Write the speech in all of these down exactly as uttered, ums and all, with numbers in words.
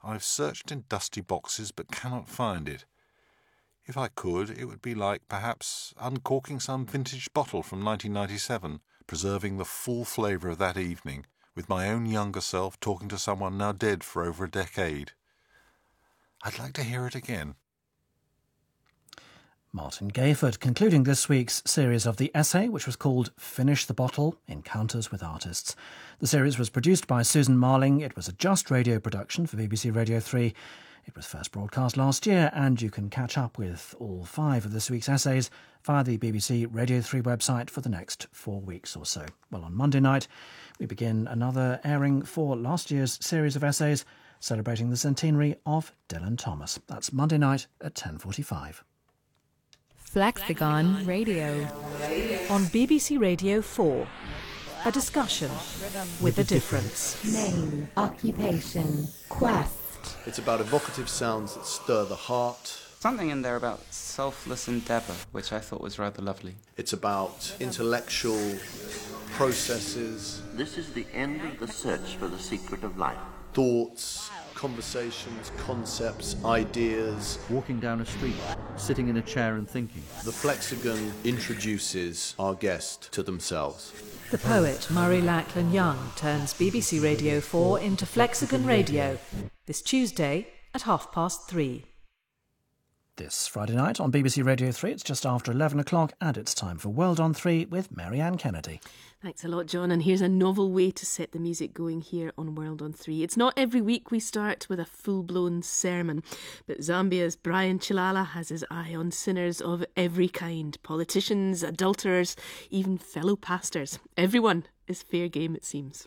I've searched in dusty boxes but cannot find it. If I could, it would be like, perhaps, uncorking some vintage bottle from nineteen ninety-seven, preserving the full flavour of that evening, with my own younger self talking to someone now dead for over a decade. I'd like to hear it again. Martin Gayford concluding this week's series of The Essay, which was called Finish the Bottle, Encounters with Artists. The series was produced by Susan Marling. It was a Just Radio production for B B C Radio three. It was first broadcast last year, and you can catch up with all five of this week's essays via the B B C Radio three website for the next four weeks or so. Well, on Monday night, we begin another airing for last year's series of essays celebrating the centenary of Dylan Thomas. That's Monday night at ten forty-five. Flexagon Radio on B B C Radio four. A discussion with a difference. Name, occupation, quest. It's about evocative sounds that stir the heart. Something in there about selfless endeavour, which I thought was rather lovely. It's about intellectual processes. This is the end of the search for the secret of life. Thoughts, conversations, concepts, ideas. Walking down a street, sitting in a chair and thinking. The Flexagon introduces our guest to themselves. The poet Murray Lachlan Young turns B B C Radio four into Flexagon Radio this Tuesday at half past three. This Friday night on B B C Radio three, it's just after eleven o'clock, and it's time for World on three with Marianne Kennedy. Thanks a lot, John, and here's a novel way to set the music going here on World on three. It's not every week we start with a full-blown sermon, but Zambia's Brian Chilala has his eye on sinners of every kind. Politicians, adulterers, even fellow pastors. Everyone is fair game, it seems.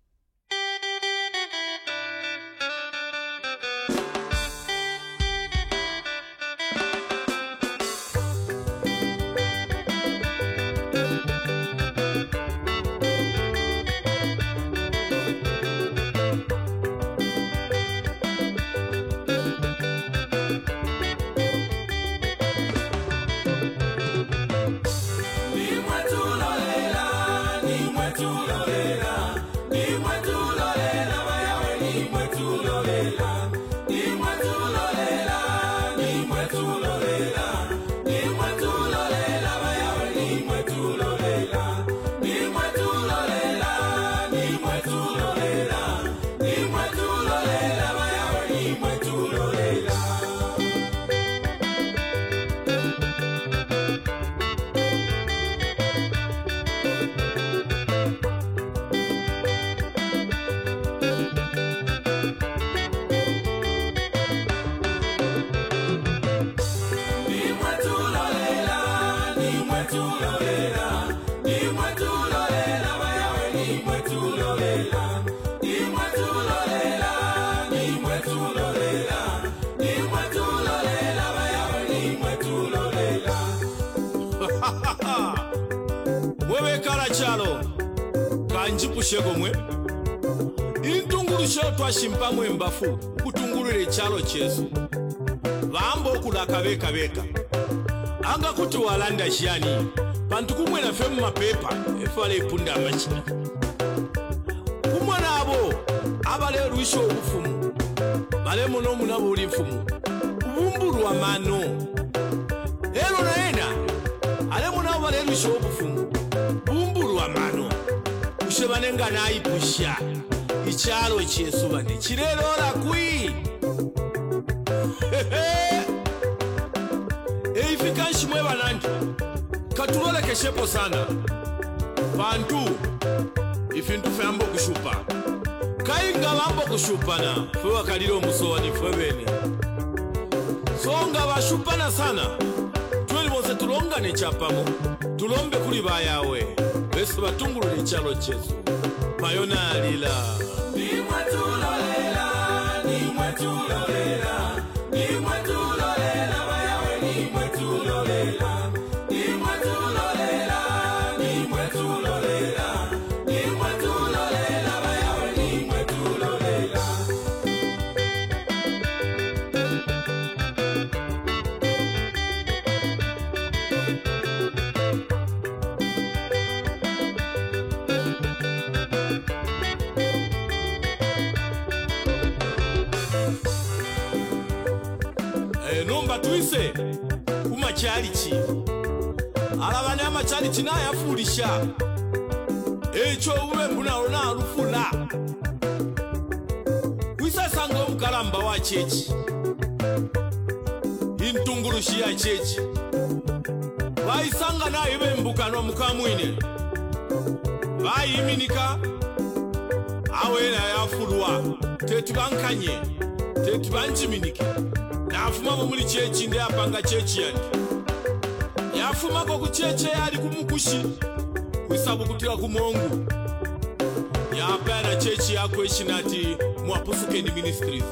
Shegomwe intungulu shotwa shimpamwe mbafu kutungulire chalo chesu vambo kulaka beka beka anga kuti walanda shani bantu kumwe na femu mapepa efale ipunda amachina kumwe nabo abale ruisho ufumu bale muno munabo uli mfumu ubumburu wa mano ero naena ale munabo bale ruisho ufumu ubumburu wa mano Ushebanenga naipusha ichalo chesu bane chirerora kui eifika shimwe banandi katulole keshepo sana bantu ifintu fambo kushupa kainga bambo kushupana fwe kaliro musowani fwe bene songa bashupana sana tweli bose tulongane chapamo tulombe kuli bayawe Besu batungulu ni chalo chesu Mayona alila Nimwe tulolela Nimwe tulolela Nimwe tulolela Bayawe nimwe tulolela Nimwe tulolela Nimwe tulolela Nimwe tulolela Bayawe nimwe tulolela enomba tuyise kumakyaliki alaba ne amakyaliki n'ayafuulisha ekyo obubembu nalwo n'alufula kwisasanga omukalamba wa kyeki intungulushi ya kyeki bayisanga naye bembukano mukamwine bayiminika awena yafulwa tetubankanye tetubanjiminike nafumamo muli kyeki ndi apanga kyeki yange yafumako ku kyeki eyali kumukushi kwisabukutira ku mongu yapana kyeki yakweshina ati Mwapusukeni Ministries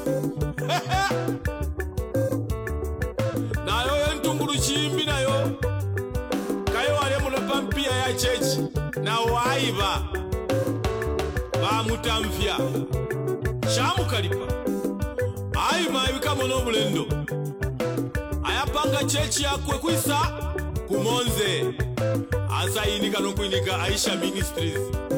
nayo yentungulu chimbi nayo kayo wale mulopa mpia ya chechi na waiba bamutamfya shamukalipa aima ibika mono bulendo ayapanga chechi yakwe kwisa kumonze azayinika nokuinika Aisha Ministries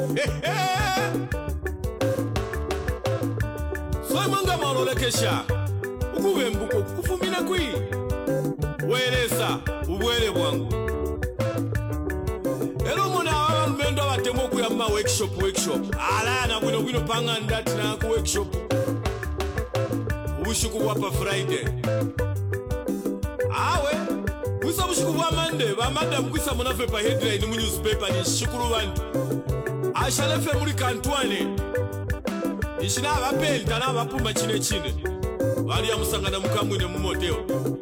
Soimanga malolekesha ukubembuko kufumina kwi welesa ubwele bwangu ero mona abalumendo batemo kuyamba workshop workshop ala na bwino bwino panga ndati na ku workshop ubushuku wapa Friday awe kwisa bushuku bwa Monday ba madam kwisa munafe pa headline mu newspaper ni shukuru bantu ashalefe muri kantwane ishina abapenta n'abapuma kine kine bali yamusangana mukamwine mu moteo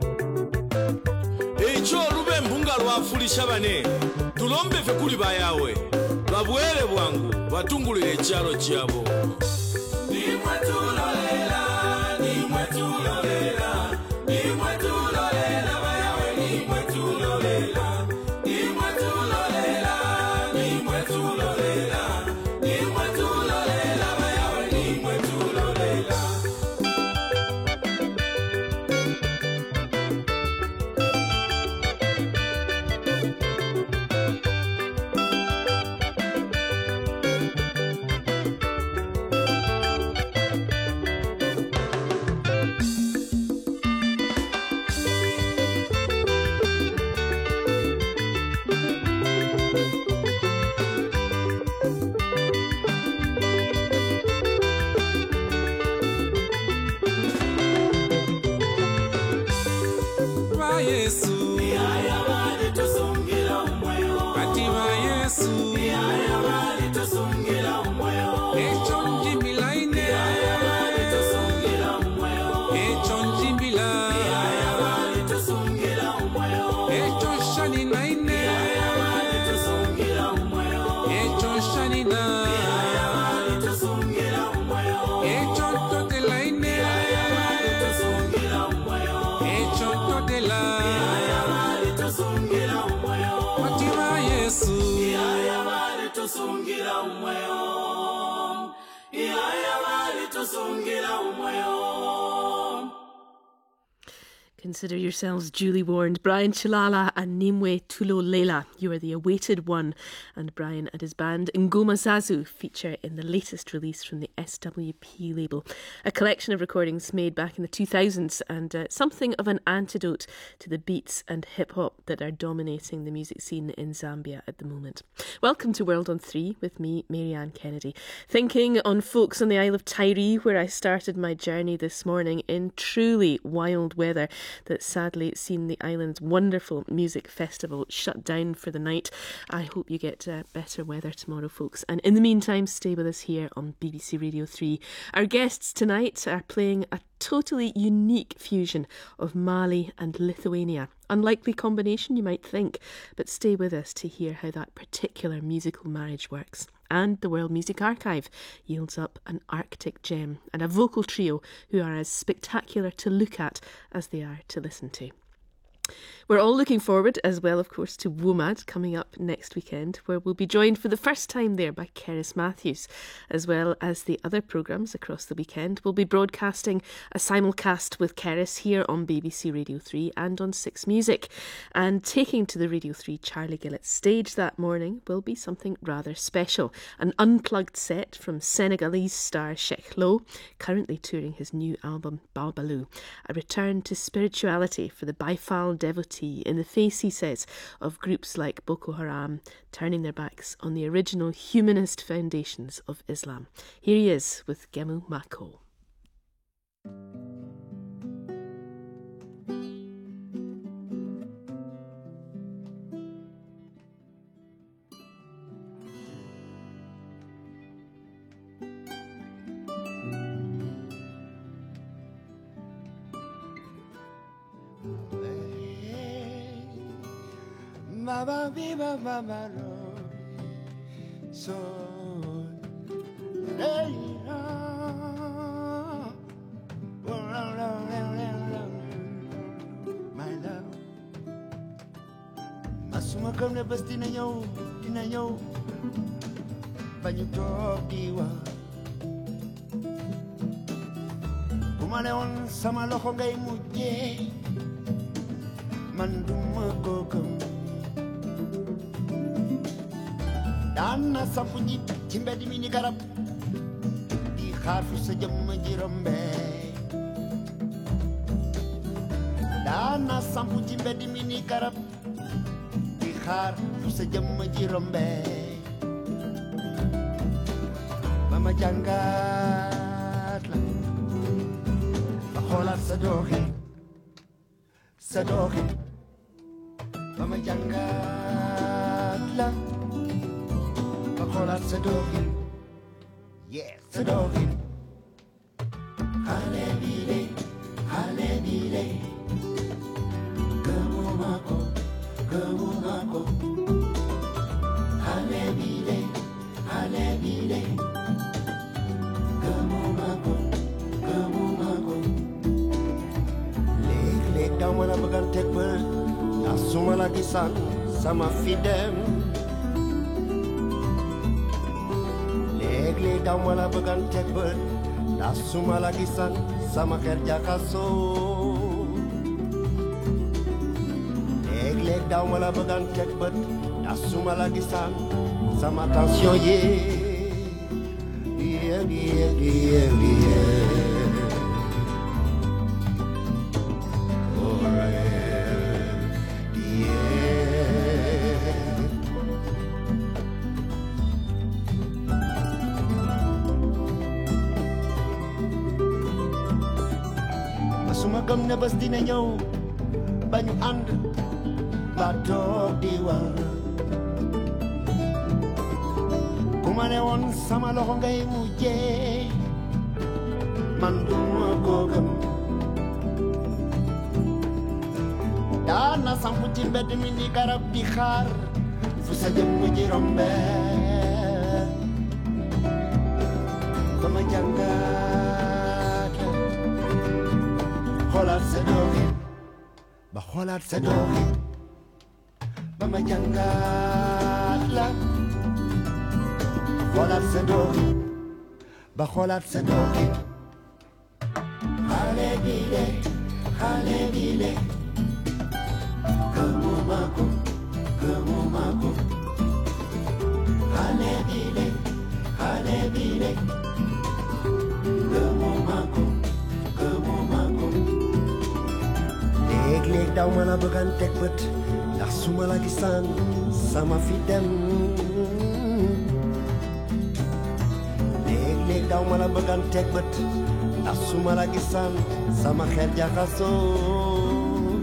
ekyo lubembu nga lwafulisha bane tulombe fe kuli bayawe babwele bwangu batungulire ekyalo kyabo nimwe tulolela nimwe tulolela nimwe tulolela bayawe nimwe tulolela nimwe tulolela nimwe tulolela nimwe tulolela bayawe nimwe tulolela Consider yourselves duly warned. Brian Chilala and Nimwe Tulolela, you are the awaited one. And Brian and his band Ngoma Zazu feature in the latest release from the S W P label, a collection of recordings made back in the two thousands and uh, something of an antidote to the beats and hip-hop that are dominating the music scene in Zambia at the moment. Welcome to World on three with me, Marianne Kennedy. Thinking on folks on the Isle of Tiree, where I started my journey this morning in truly wild weather that sadly seen the island's wonderful music festival shut down for the night. I hope you get uh, better weather tomorrow, folks. And in the meantime, stay with us here on B B C Radio three. Our guests tonight are playing a totally unique fusion of Mali and Lithuania. Unlikely combination, you might think, but stay with us to hear how that particular musical marriage works. And the World Music Archive yields up an Arctic gem and a vocal trio who are as spectacular to look at as they are to listen to. We're all looking forward, as well, of course, to WOMAD coming up next weekend, where we'll be joined for the first time there by Cerys Matthews, as well as the other programmes across the weekend. We'll be broadcasting a simulcast with Cerys here on B B C Radio three and on Six Music. And taking to the Radio three Charlie Gillett stage that morning will be something rather special. An unplugged set from Senegalese star Cheikh Lo, currently touring his new album Babaloo. A return to spirituality for the Baifal devotee in the face, he says, of groups like Boko Haram turning their backs on the original humanist foundations of Islam. Here he is with Gemu Mako. Mama viva mama lo so hey my love masuma kam ne bés dina ñëw dina ñëw bañu toog di wax bu ma ne woon sama loxo ngay mujjee man duma ko gëm Dana sampu nit ci mbedd mi ni garab di xaar fu sa jëmm ji rombe Dana sampu ci mbedd mi ni garab di xaar fu sa jëmm ji rombe Mama jàngat la ba xoolaat sa doxin sa doxin Mama jàngat la Hola Sadohin, yes Sadohin. Halebile, halebile, Gamumako, Gamumako. Halebile, halebile, Gamumako, Gamumako. Leg leg down when I'm gonna take birth. Asuma lagi san sama fidem. Lay down wala bëggan teg bët daa suma la gisan sama xel jaxasoo léeg-léeg daw wala bëggan teg bët daa suma la gisan sama tension yee yee yee yee yee gëm ne bés dina ñëw ba ñu ànd ba toog di wax ku ma ne woon sama loxo ngay mujjee man duma ko gëm daana sampu ci mbedd mi ni garab di xaar fu sa jëmm ji rombe ba ma jàngat xoolaat sa doxin ba xoolaat sa doxin ba ma jàngat la xoolaat sa doxin ba xoolaat sa doxin xale bi le xale bi le gëmuma ko gëmuma ko xale bi le xale bi le gëmuma ko gëmuma ko léeg-léeg daw ma la bëggan teg bët ndax su ma la gisaan sama fi dem léeg-léeg daw ma la bëggan teg bët ndax su ma la gisaan sama xel jaxasoo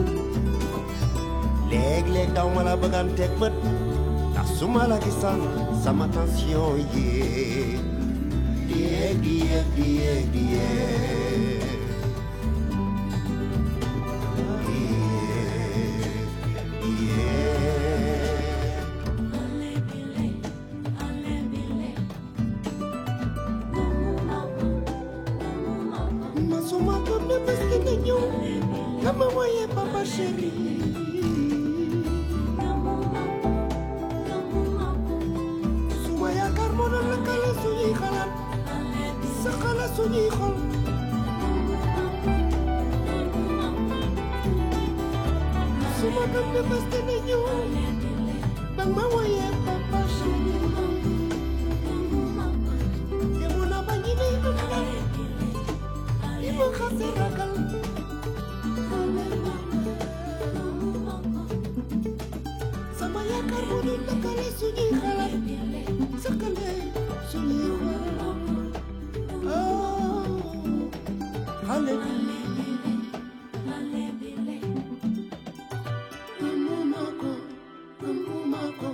léeg-léeg daw ma la bëggan teg bët ndax su ma la gisaan sama tension yee yee yee yee yee Kama moye papa chéri. Sumaya karmona lakala suñuy xalat. Sakala suñuy xol. Suma kam de baste na ñëw. Bang ma moye papa chéri. Yemuna ba ñi ne dundal. Ibu xase ragal. Sama yaakaar bu dul lëkkale suñuy xalaat sëkkale suñuy xol. Oh, xale bi gëmuma ko gëmuma ko.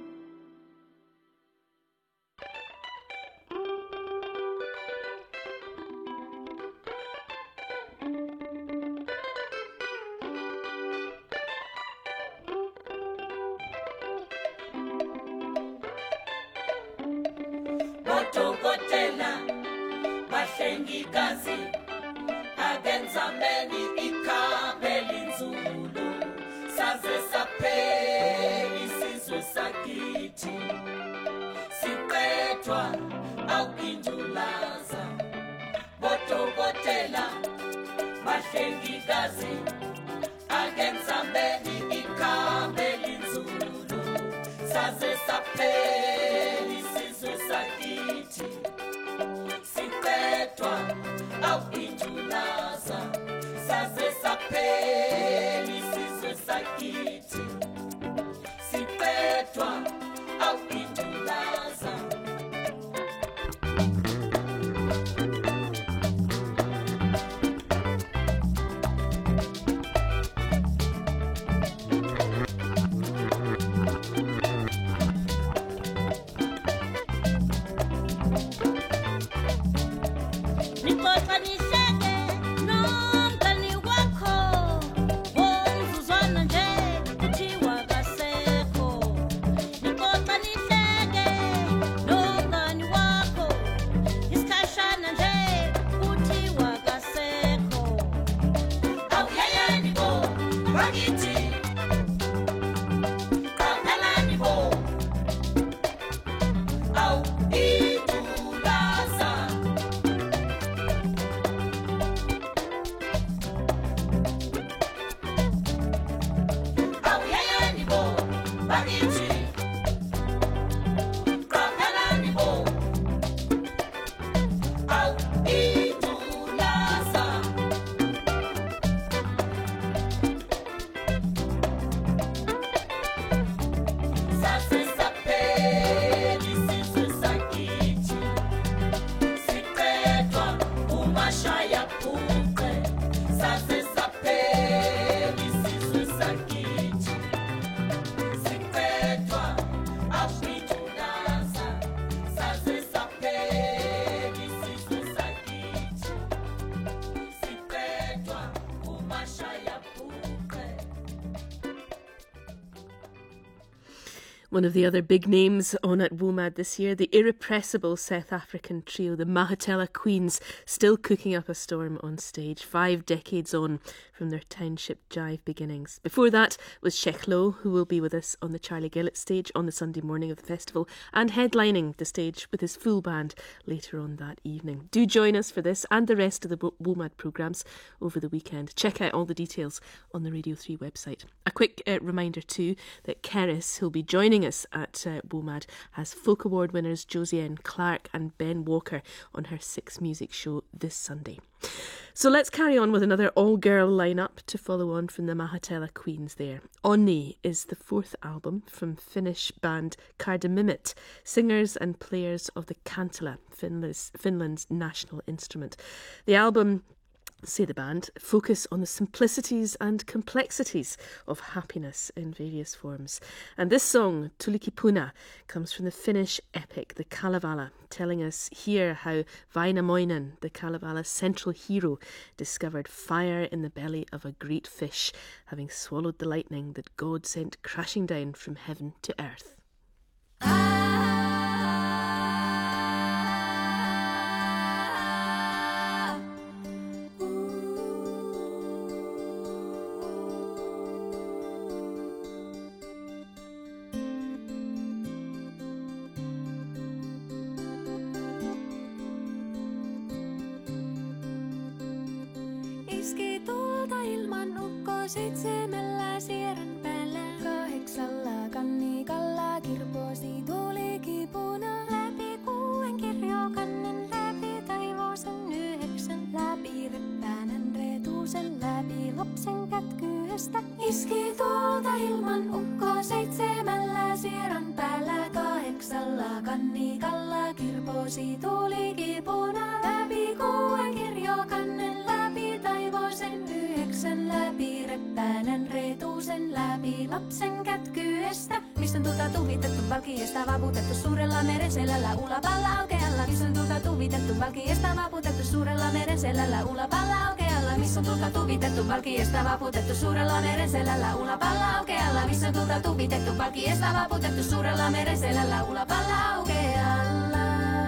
Botokotela bahlengikazi abenza meni ikhameli nzulu saze saphela isizwe sakithi siqethwa awukindulaza. Botokotela bahlengikazi abenza meni ikhameli nzulu saze saphela isizwe sakithi siqethwa awukindulaza. Saze saphela isizwe sakithi siqethwa awukindulaza. One of the other big names on at WOMAD this year, the irrepressible South African trio, the Mahatela Queens, still cooking up a storm on stage, five decades on from their township jive beginnings. Before that was Sheikh Lo, who will be with us on the Charlie Gillett stage on the Sunday morning of the festival and headlining the stage with his full band later on that evening. Do join us for this and the rest of the WOMAD programmes over the weekend. Check out all the details on the Radio three website. A quick uh, reminder too that Keris, who'll be joining us at uh, WOMAD, has Folk Award winners Josiane Clark and Ben Walker on her Six Music show this Sunday. So let's carry on with another all-girl lineup to follow on from the Mahatela Queens there. Onni is the fourth album from Finnish band Kardemimit, singers and players of the kantele, Finland's, Finland's national instrument. The album, say the band, focus on the simplicities and complexities of happiness in various forms. And this song, Tulikipuna, comes from the Finnish epic, the Kalevala, telling us here how Wainamoinen, the Kalevala's central hero, discovered fire in the belly of a great fish, having swallowed the lightning that God sent crashing down from heaven to earth. ukkoo seitsemällä sierän päällä. Kahdeksalla kannikalla kirposi tuuli kipuna. Läpi kuuden kirjokannen läpi taivoosen yhdeksän. Läpi reppäänen retuusen läpi lapsen kätkyhestä. Iski tuolta ilman ukkoo seitsemällä sierän päällä. Kahdeksalla kannikalla kirposi tuuli kipuna. Läpi kuuden kirjokannen läpi taivoosen yhdeksän. Läpi reppäänen retuusen läpi lapsen kätkyhestä. Missä on tuota tuvitettu valkiesta vaputettu suurella meren selällä ulapalla aukealla. Missä on tuota tuvitettu valkiesta vaputettu suurella meren selällä ulapalla aukealla. Missä on tuota tuvitettu valkiesta vaputettu suurella meren selällä ulapalla aukealla. Missä on tuota tuvitettu valkiesta vaputettu suurella meren selällä ulapalla aukealla.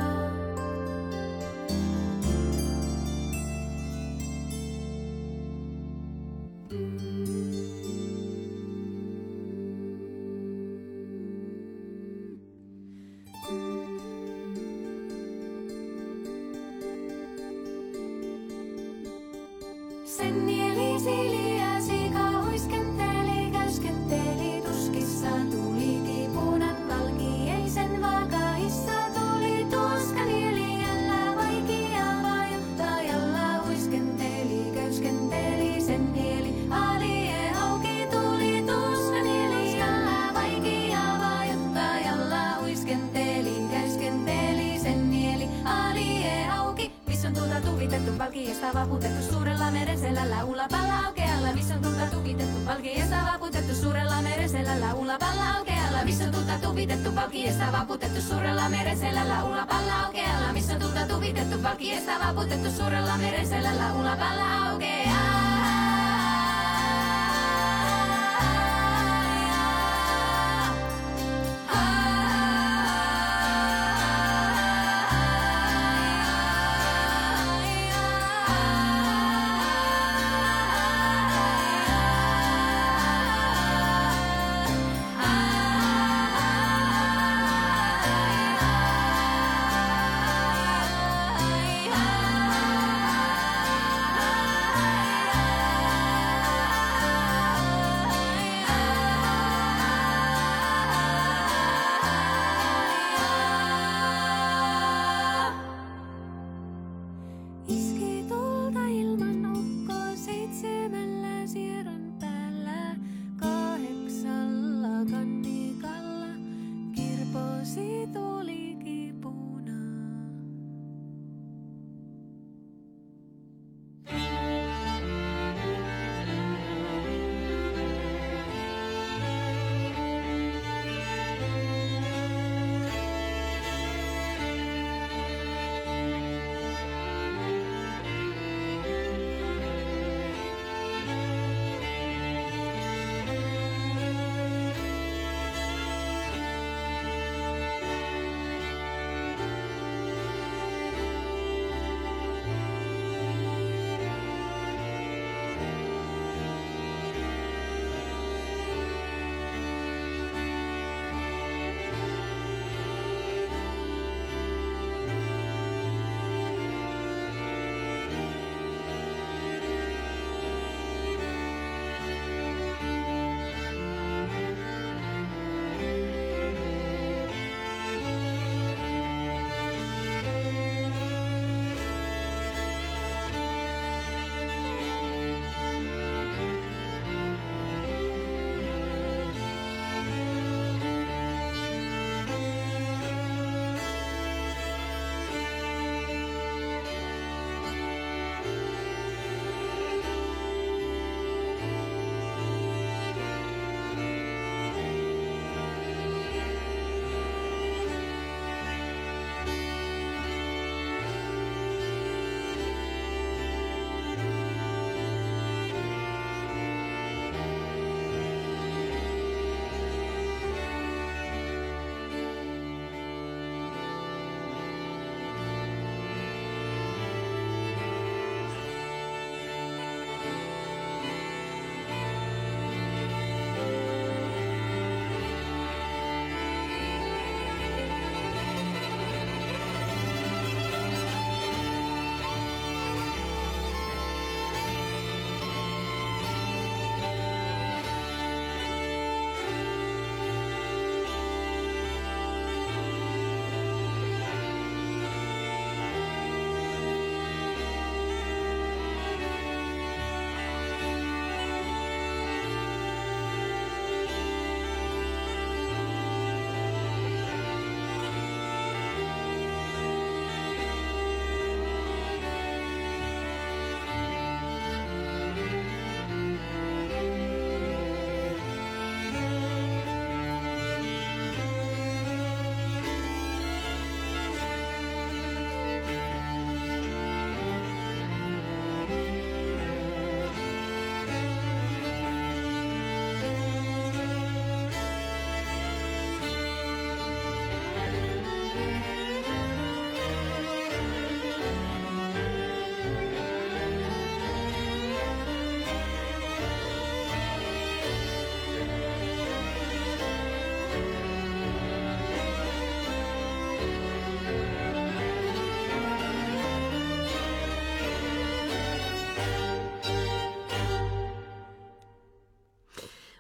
Sen nieli siliäsi kauhiskenteli, käyskenteli tuskissaan tuli kipunan valkieisen vakaissa tuli tuska nieliällä vaikea vajuttajalla huiskenteli, käyskenteli sen nieli alie auki tuli tuska nieliällä vaikea vajuttajalla huiskenteli, käyskenteli sen nieli alie auki. Missä on tuota tuvitettu valkiesta vaputettu suurella meren selällä ulapalla aukealla. Missä on tuota tuvitettu valkiesta vaputettu suurella meren selällä ulapalla aukealla. Missä on tuota tuvitettu valkiesta vaputettu suurella meren selällä ulapalla aukealla. Missä on tuota tuvitettu valkiesta vaputettu suurella meren selällä ulapalla aukealla.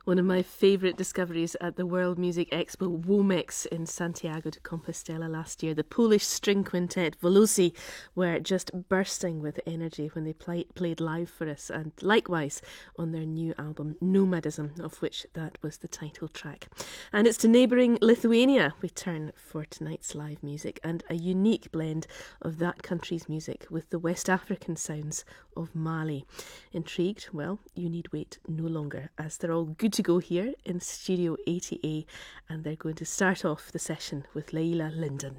One of my favourite discoveries at the World Music Expo Womex in Santiago de Compostela last year. The Polish string quintet Wolosi were just bursting with energy when they play, played live for us, and likewise on their new album Nomadism, of which that was the title track. And it's to neighbouring Lithuania we turn for tonight's live music, and a unique blend of that country's music with the West African sounds of Mali. Intrigued? Well, you need wait no longer, as they're all good to go here in Studio eighty A, and they're going to start off the session with Leila Linden.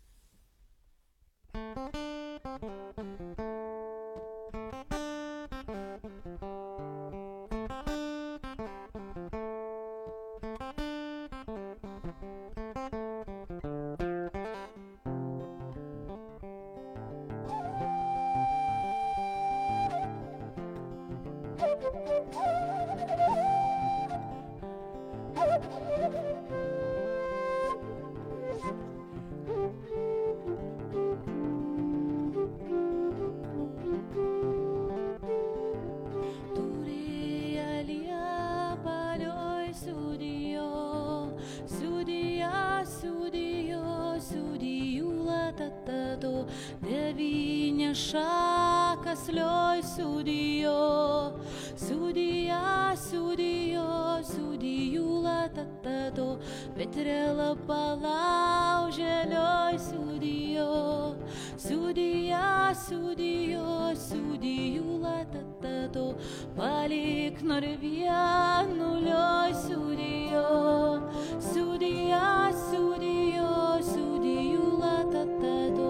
Petrela palauželioj sudijo, sudija, sudijo, sudijų latatato, palik norvianulioj sudijo, sudija, sudijo, sudijų latatato.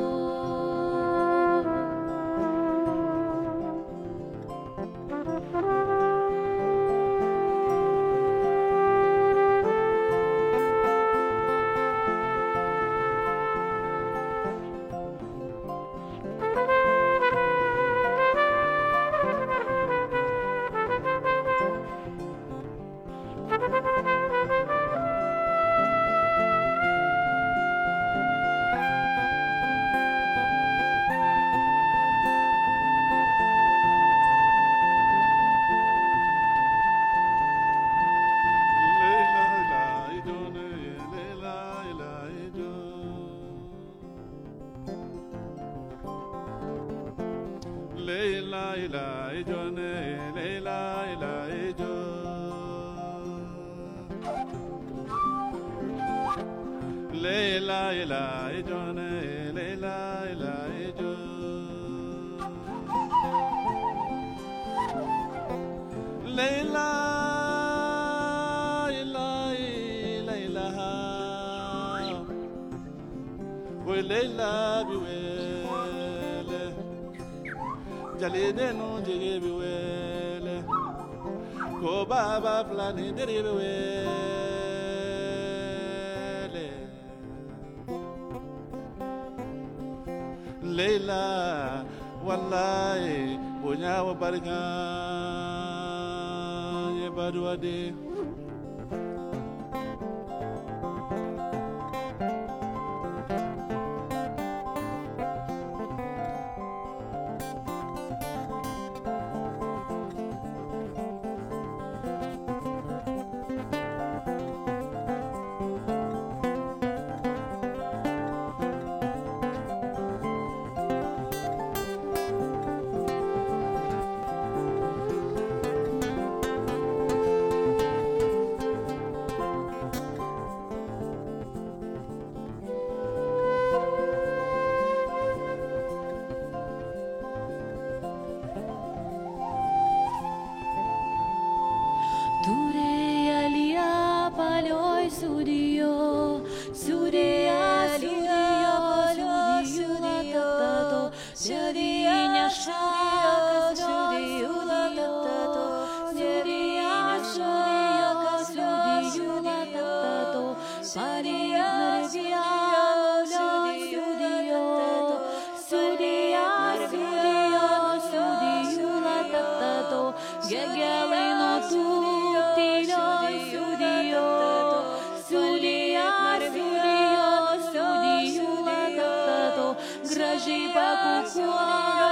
Leila, wallahi, punya wabarga, ye baru ade.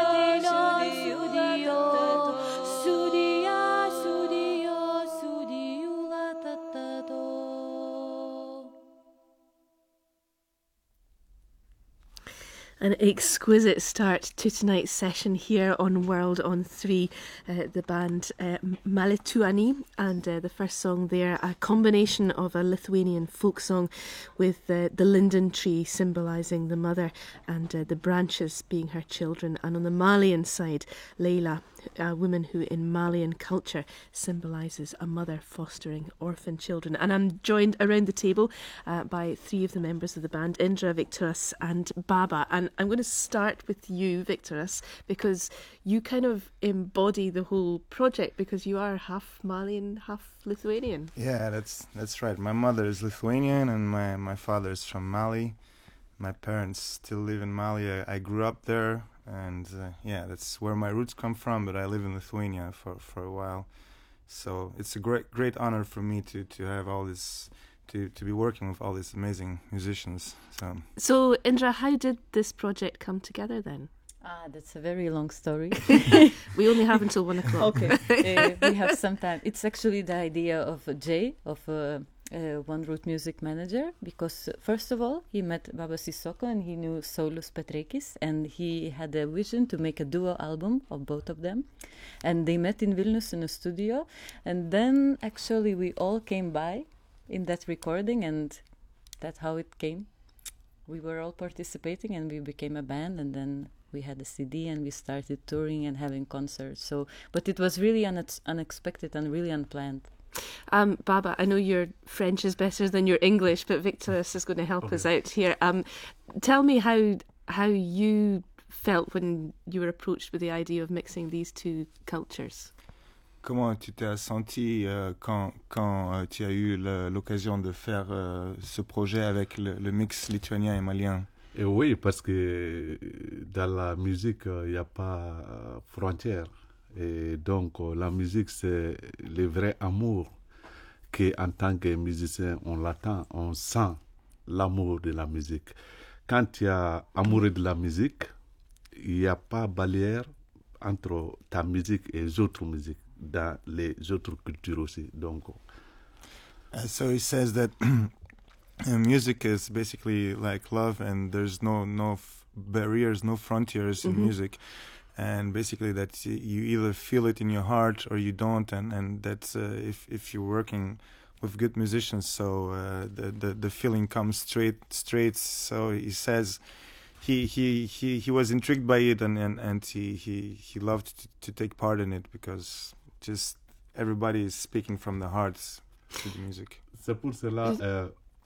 Studio, studio, studio. An exquisite start to tonight's session here on World on three. Uh, the band uh, Malituani, and uh, the first song there, a combination of a Lithuanian folk song with uh, the linden tree symbolising the mother and uh, the branches being her children. And on the Malian side, Leila, a woman who in Malian culture symbolises a mother fostering orphan children. And I'm joined around the table uh, by three of the members of the band, Indra, Victoras and Baba. And I'm going to start with you, Victoras, because you kind of embody the whole project because you are half Malian, half Lithuanian. Yeah, that's that's right. My mother is Lithuanian and my, my father is from Mali. My parents still live in Mali. I, I grew up there. And uh, yeah, that's where my roots come from, but I live in Lithuania for, for a while. So it's a great great honor for me to, to have all this, to, to be working with all these amazing musicians. So, so Indra, how did this project come together then? Ah, that's a very long story. We only have until one o'clock. Okay, uh, we have some time. It's actually the idea of uh, Jay, of uh, Uh, One Root Music manager, because uh, first of all he met Baba Sissoko and he knew Saulius Petreikis, and he had a vision to make a duo album of both of them, and they met in Vilnius in a studio, and then actually we all came by in that recording, and that's how it came. We were all participating and we became a band, and then we had a C D and we started touring and having concerts. So, but it was really une- unexpected and really unplanned. Um, Baba, I know your French is better than your English, but Victoras is going to help okay. us out here. Um, tell me how how you felt when you were approached with the idea of mixing these two cultures. Comment tu t'es senti euh, quand, quand euh, tu as eu le, l'occasion de faire euh, ce projet avec le, le mix lituanien et malien? Et oui, parce que dans la musique, il n'y a pas de frontières. Et donc, la musique, c'est le vrai amour qu'en tant que musicien, on l'attend, on sent l'amour de la musique. Quand tu es amoureux de la musique, il n'y a pas de barrière entre ta musique et les autres musiques, dans les autres cultures aussi. Donc, uh, so he says that music is basically like love, and there's no, no f- barriers, no frontiers in mm-hmm. music. And basically that you either feel it in your heart or you don't, and and that's uh, if if you're working with good musicians, so uh, the, the the feeling comes straight straight. So he says he he he, he was intrigued by it, and and, and he, he he loved to, to take part in it because just everybody is speaking from the hearts to the music. C'est pour cela euh,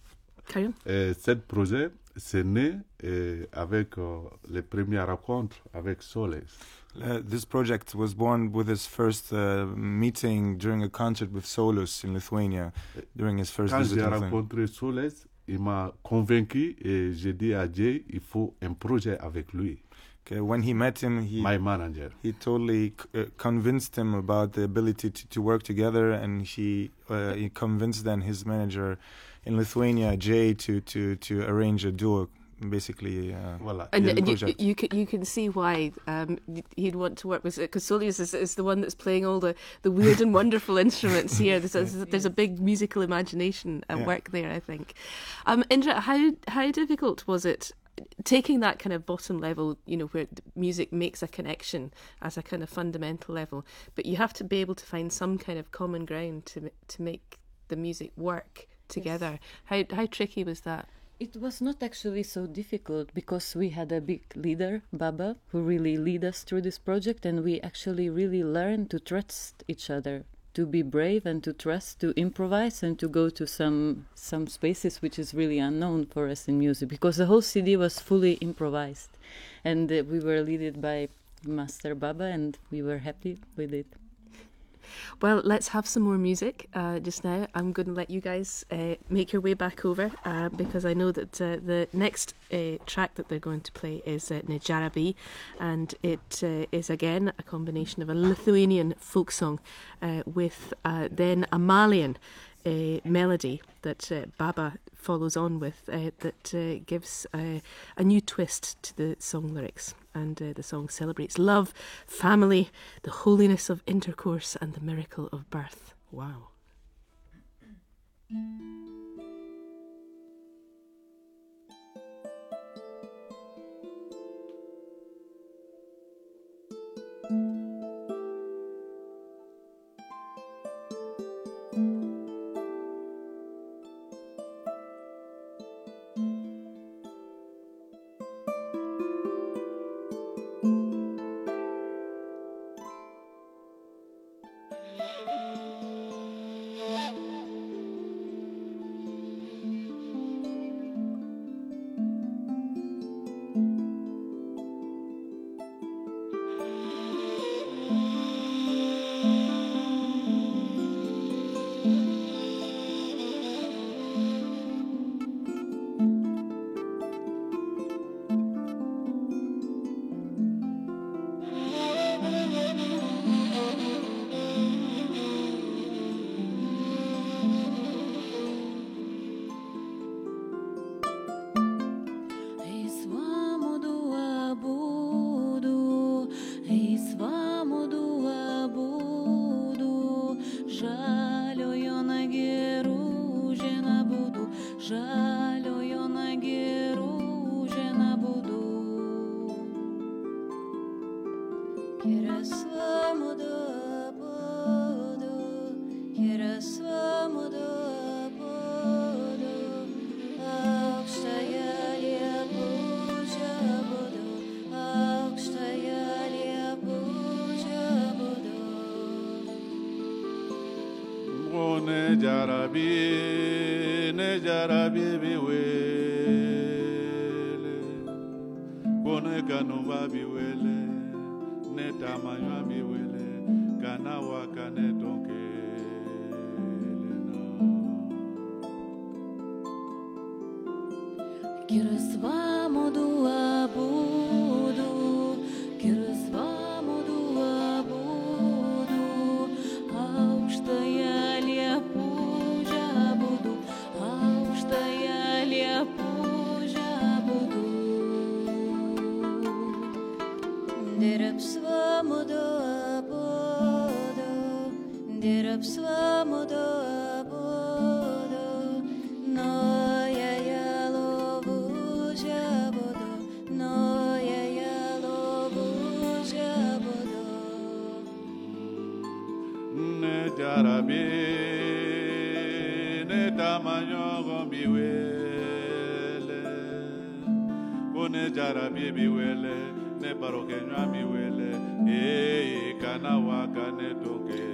euh, ce projet c'est né euh, avec euh, les premières rencontres avec Soles. Uh, this project was born with his first uh, meeting during a concert with Solus in Lithuania, during his first Quand visit. Quand j'ai rencontré Soles, il m'a convaincu et j'ai dit à Jay, il faut un projet avec lui. Okay, when he met him, he my manager. He totally uh, convinced him about the ability to, to work together, and he uh, he convinced then his manager in Lithuania, Jay, to to to arrange a duo. Basically, uh, voilà. And, and you, you can you can see why um, he'd want to work with, because Saulius is, is the one that's playing all the, the weird and wonderful instruments here. There's a, there's a big musical imagination at yeah. work there, I think. Um, Indra, how how difficult was it taking that kind of bottom level, you know, where music makes a connection as a kind of fundamental level, but you have to be able to find some kind of common ground to to make the music work together. Yes. How how tricky was that? It was not actually so difficult because we had a big leader, Baba, who really led us through this project, and we actually really learned to trust each other, to be brave and to trust, to improvise and to go to some some spaces which is really unknown for us in music, because the whole C D was fully improvised, and uh, we were led by Master Baba, and we were happy with it. Well, let's have some more music uh, just now. I'm going to let you guys uh, make your way back over uh, because I know that uh, the next uh, track that they're going to play is uh, Nejarabi, and it uh, is again a combination of a Lithuanian folk song uh, with uh, then a Malian uh, melody that uh, Baba follows on with uh, that uh, gives uh, a new twist to the song lyrics. And uh, the song celebrates love, family, the holiness of intercourse, and the miracle of birth. Wow. Kone jarabi, ne jarabi biwele. Kone kanumba biwele, ne tamanywa biwele, kanawa kane tonke. Kirasva modu abudu, kirasva modu abudu, aukštąją liepų žabudu, aukštąją liepų žabudu. Dirapsva modu abudu, dirapsva modu abudu, no ya ya. Jarabi, ne tamaño biwele, kone jarabi biwele, ne baroqueño biwele, eh, kanawa kane toke.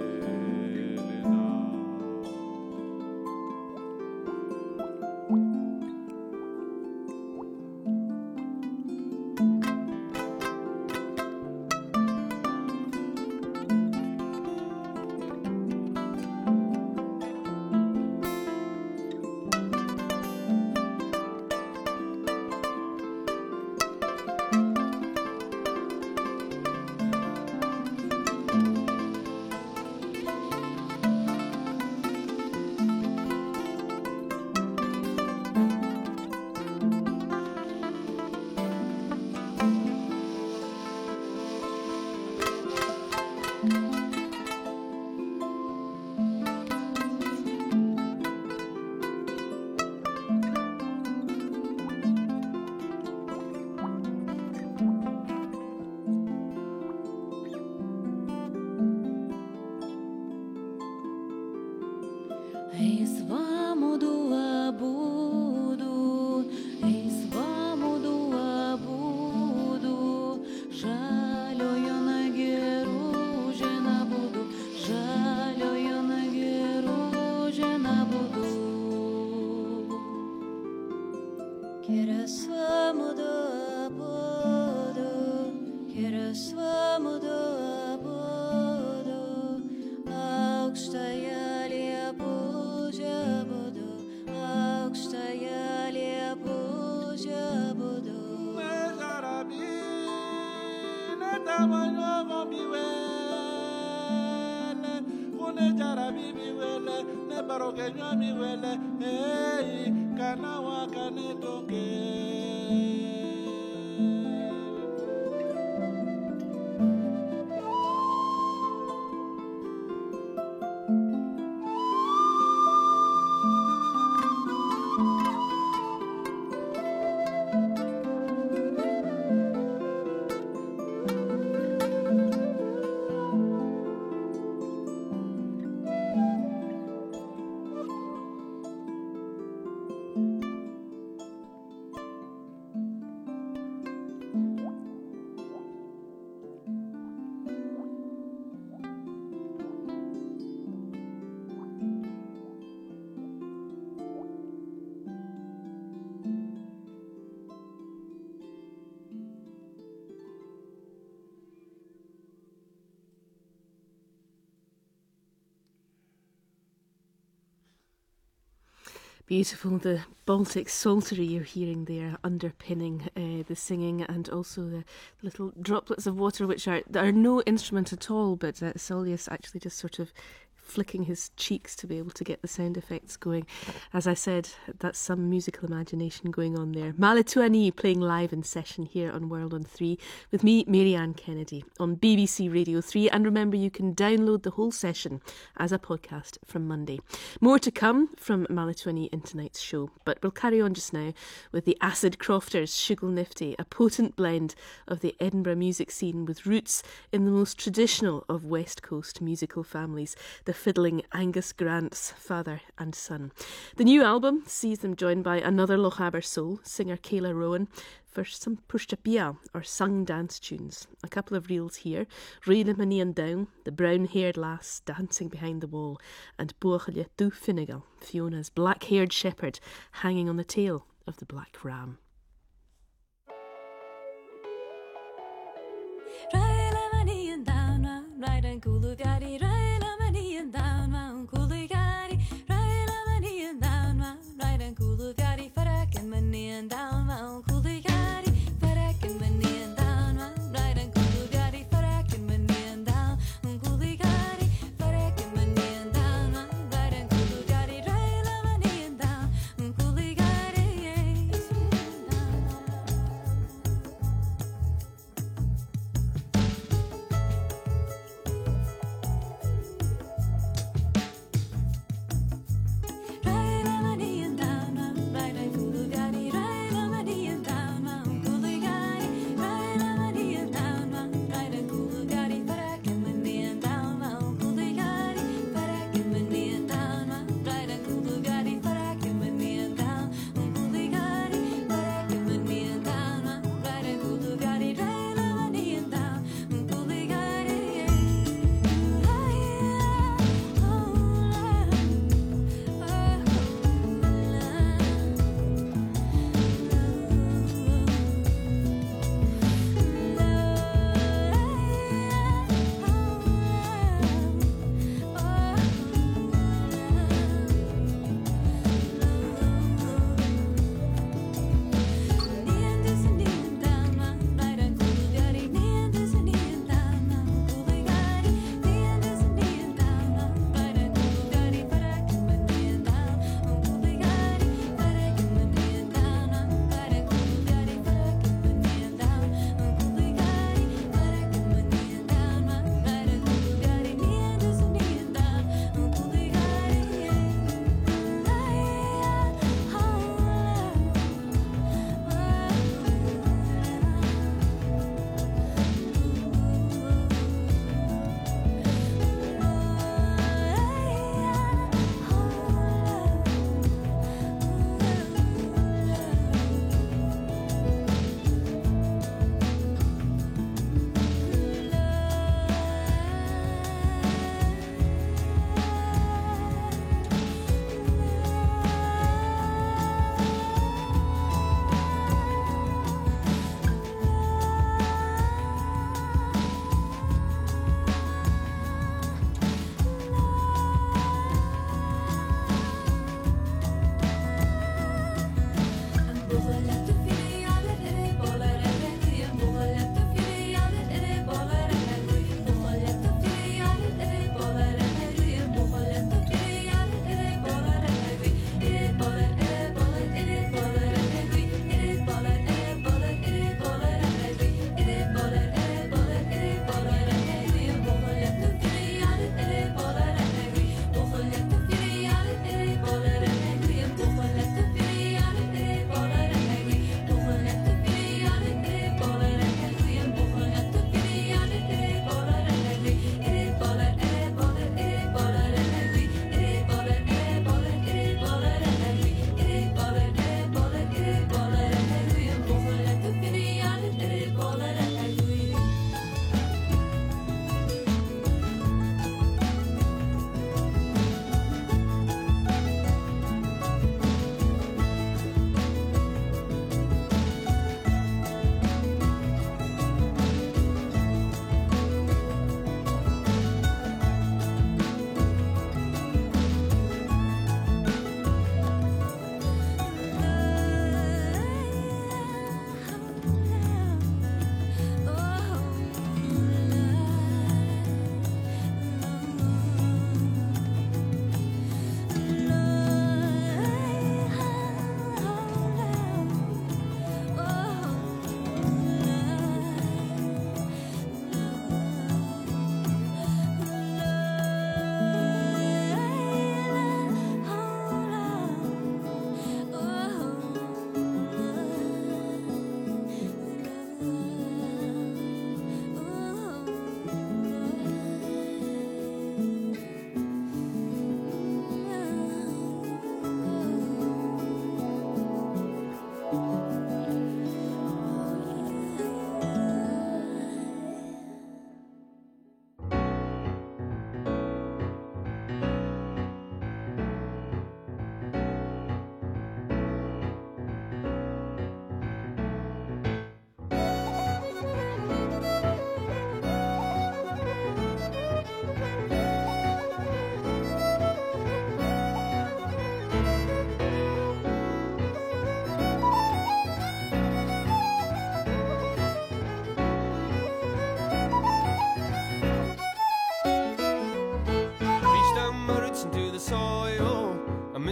Beautiful, the Baltic Psaltery you're hearing there underpinning uh, the singing, and also the little droplets of water, which are are no instrument at all, but uh, Saulius actually just sort of flicking his cheeks to be able to get the sound effects going. As I said, that's some musical imagination going on there. Malituani playing live in session here on World on three with me, Marianne Kennedy, on B B C Radio three. And remember, you can download the whole session as a podcast from Monday. More to come from Malituani in tonight's show, but we'll carry on just now with the Acid Crofters Shugal Nifty, a potent blend of the Edinburgh music scene with roots in the most traditional of West Coast musical families, the fiddling Angus Grant's father and son. The new album sees them joined by another Lochaber soul, singer Kayla Rowan, for some Pushtabia, or sung dance tunes. A couple of reels here. Rhaile Manian Down, the brown-haired lass dancing behind the wall, and Buachlia Du Finnegal, Fiona's black-haired shepherd hanging on the tail of the black ram. Rhaile Manian Down, right and Kulugari, Rhaile Manian Down, Mount Kulugari, Rhaile Manian Down, right and Kulugari, Farak and Manian Down, Mount Kulugari, Farak and Manian Down, right and Kulugari, Farak and Manian Down, Kulugari, Farak and Manian Down, right and Kulugari, Rhaile Manian Down, Kulugari.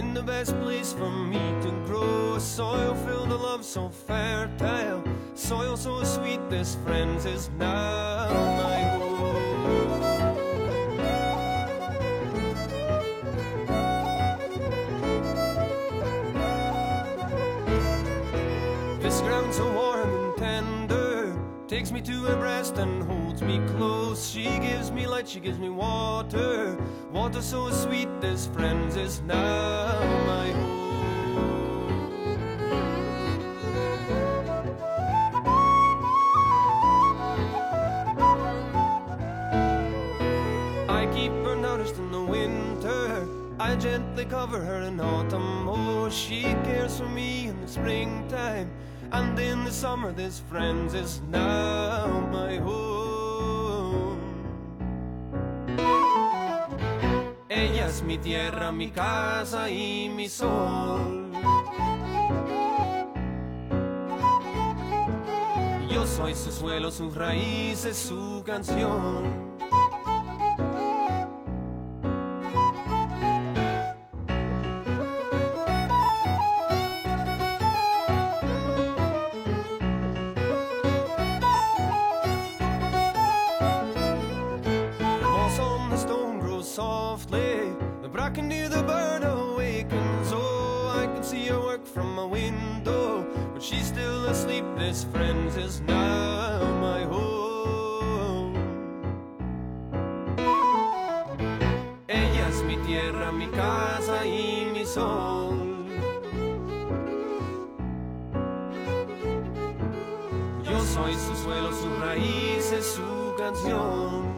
find the best place for me to grow. A soil filled with love so fertile, soil so sweet this, friends, is now my home. This ground so warm and tender takes me to her breast and holds me close. She gives me light, she gives me water, water so sweet this, friends, is now my home. I keep her nourished in the winter, I gently cover her in autumn. Oh, she cares for me in the springtime, and in the summer this, friends, is now my home. Ella es mi tierra, mi casa y mi sol. Yo soy su suelo, sus raíces, su canción. I can hear the bird awakens. Oh, I can see her work from my window, but she's still asleep. This, friends, is now my home. Ella es mi tierra, mi casa y mi sol. Yo soy su suelo, sus raíces, su canción.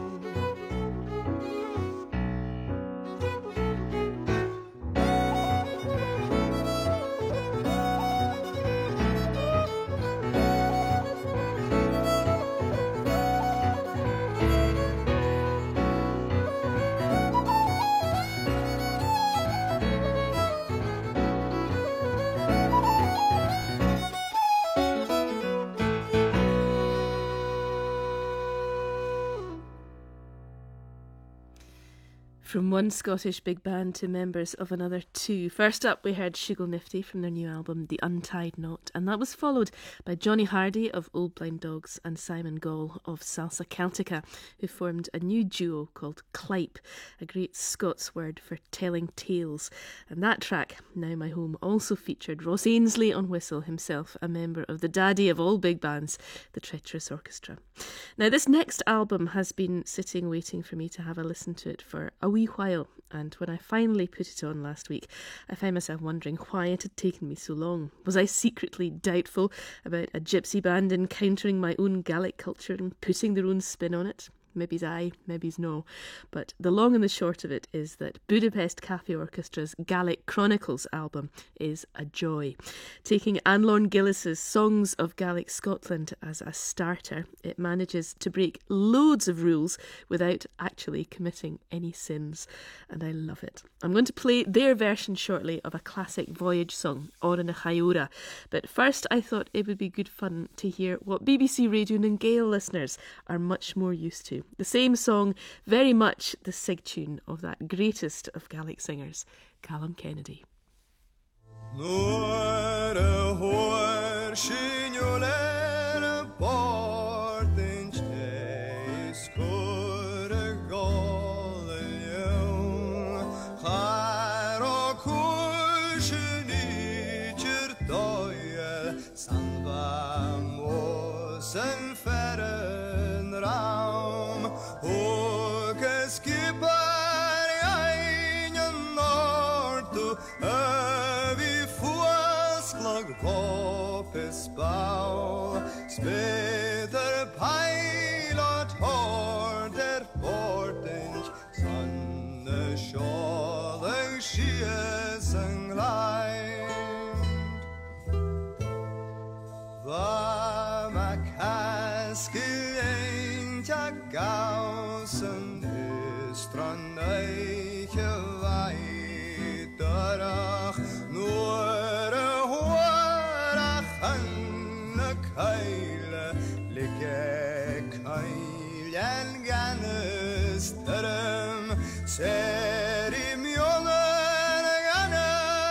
From one Scottish big band to members of another two. First up, we heard Shugle Nifty from their new album, The Untied Knot, and that was followed by Johnny Hardy of Old Blind Dogs and Simon Gall of Salsa Celtica, who formed a new duo called Clype, a great Scots word for telling tales. And that track, Now My Home, also featured Ross Ainsley on whistle, himself a member of the daddy of all big bands, the Treacherous Orchestra. Now, this next album has been sitting waiting for me to have a listen to it for a wee while, and when I finally put it on last week, I found myself wondering why it had taken me so long. Was I secretly doubtful about a gypsy band encountering my own Gaelic culture and putting their own spin on it? Maybe's aye, maybe's no. But the long and the short of it is that Budapest Cafe Orchestra's Gaelic Chronicles album is a joy. Taking Anne Lorne Gillis's Songs of Gaelic Scotland as a starter, it manages to break loads of rules without actually committing any sins. And I love it. I'm going to play their version shortly of a classic voyage song, Oran na Chaiora. But first I thought it would be good fun to hear what B B C Radio Nangale listeners are much more used to. The same song, very much the sig tune of that greatest of Gaelic singers, Callum Kennedy. Speder pilot har der bortens sanne sjåle skiesen leid. Va ma kaske en tja gausen istran eiche weiderach nur hoarach hanne keile like keilen ganes terem serim yolen gane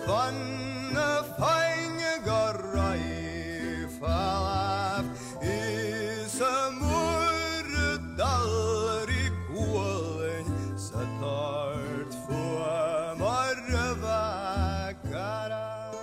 fanna fænge gorrai falaf is a mur dalri kuolin satart for marva kara.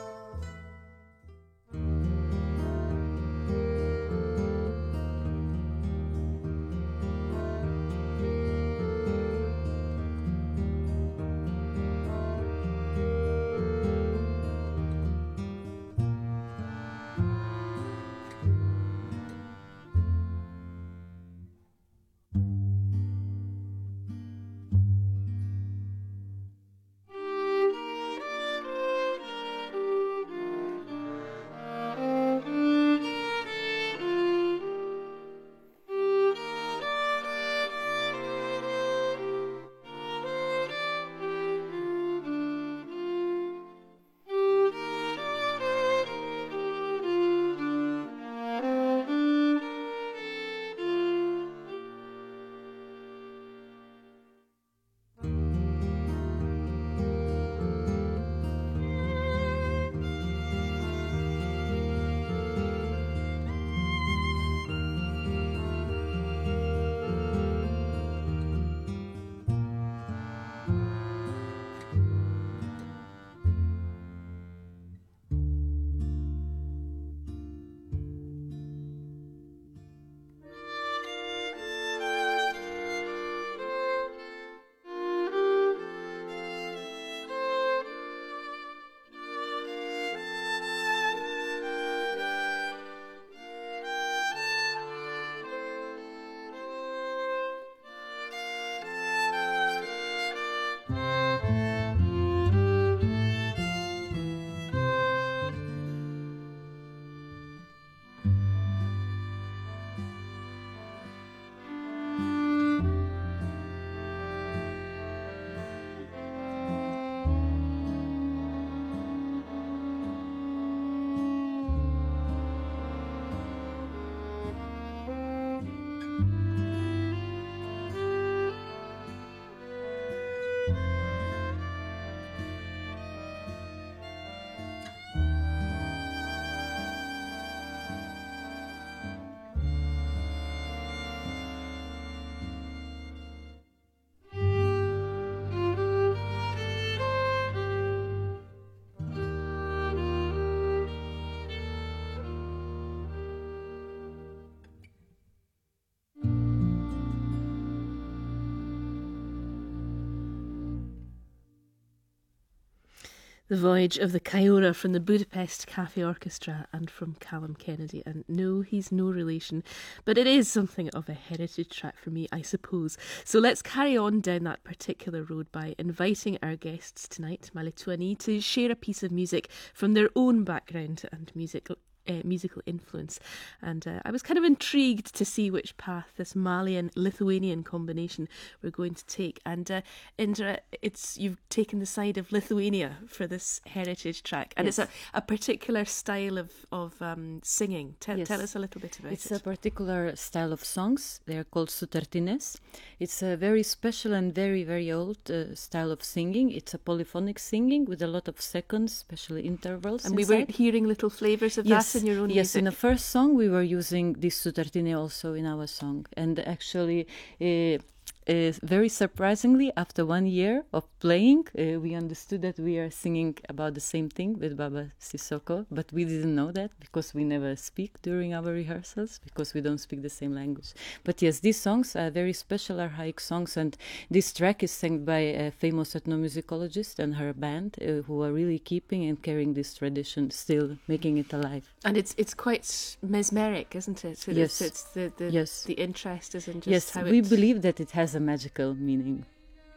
The Voyage of the Kyora from the Budapest Cafe Orchestra and from Callum Kennedy. And no, he's no relation, but it is something of a heritage track for me, I suppose. So let's carry on down that particular road by inviting our guests tonight, Malituani, to share a piece of music from their own background and musical Uh, musical influence. And uh, I was kind of intrigued to see which path this Malian-Lithuanian combination we're going to take. And uh, Indra, it's you've taken the side of Lithuania for this heritage track, and Yes. it's a, a particular style of of um, singing. Tell, Yes. tell us a little bit about it's it. a particular style of songs. They are called sutartines. It's a very special and very, very old uh, style of singing. It's a polyphonic singing with a lot of seconds, especially intervals. And we inside. were hearing little flavours of Yes, that in your own yes. music. In the first song, we were using this sutartine also in our song, and actually. Uh, Uh, very surprisingly, after one year of playing, uh, we understood that we are singing about the same thing with Baba Sissoko, but we didn't know that because we never speak during our rehearsals, because we don't speak the same language. But yes, these songs are very special archaic songs, and this track is sung by a famous ethnomusicologist and her band, uh, who are really keeping and carrying this tradition, still making it alive. And it's it's quite mesmeric, isn't it? So Yes. It's, it's the, the, Yes. the interest is in just Yes, how we it... believe that it has a magical meaning.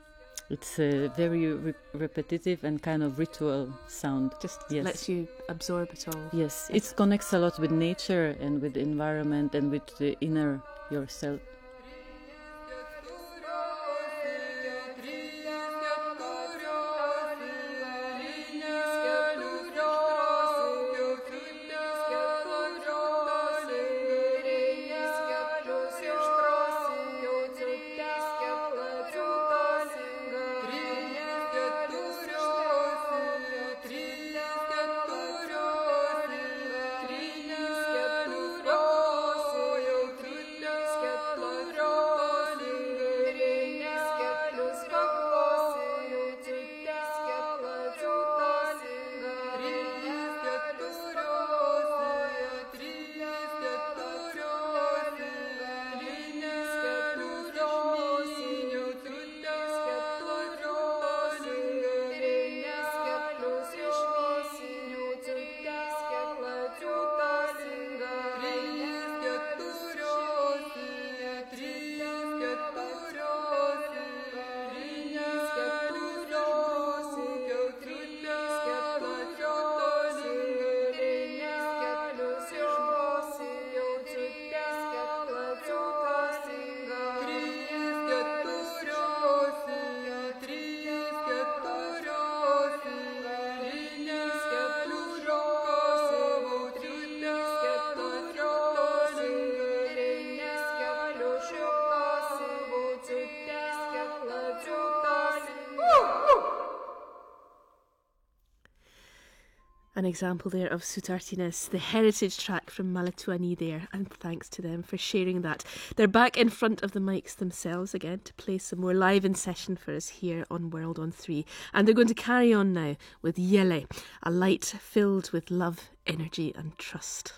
It's a very re- repetitive and kind of ritual sound. Just yes. lets you absorb it all. Yes, it connects a lot with nature and with the environment and with the inner yourself. Three An example there of Sutartines, the heritage track from Malatuani there, and thanks to them for sharing that. They're back in front of the mics themselves again to play some more live in session for us here on World on three. And they're going to carry on now with Yele, a light filled with love, energy and trust.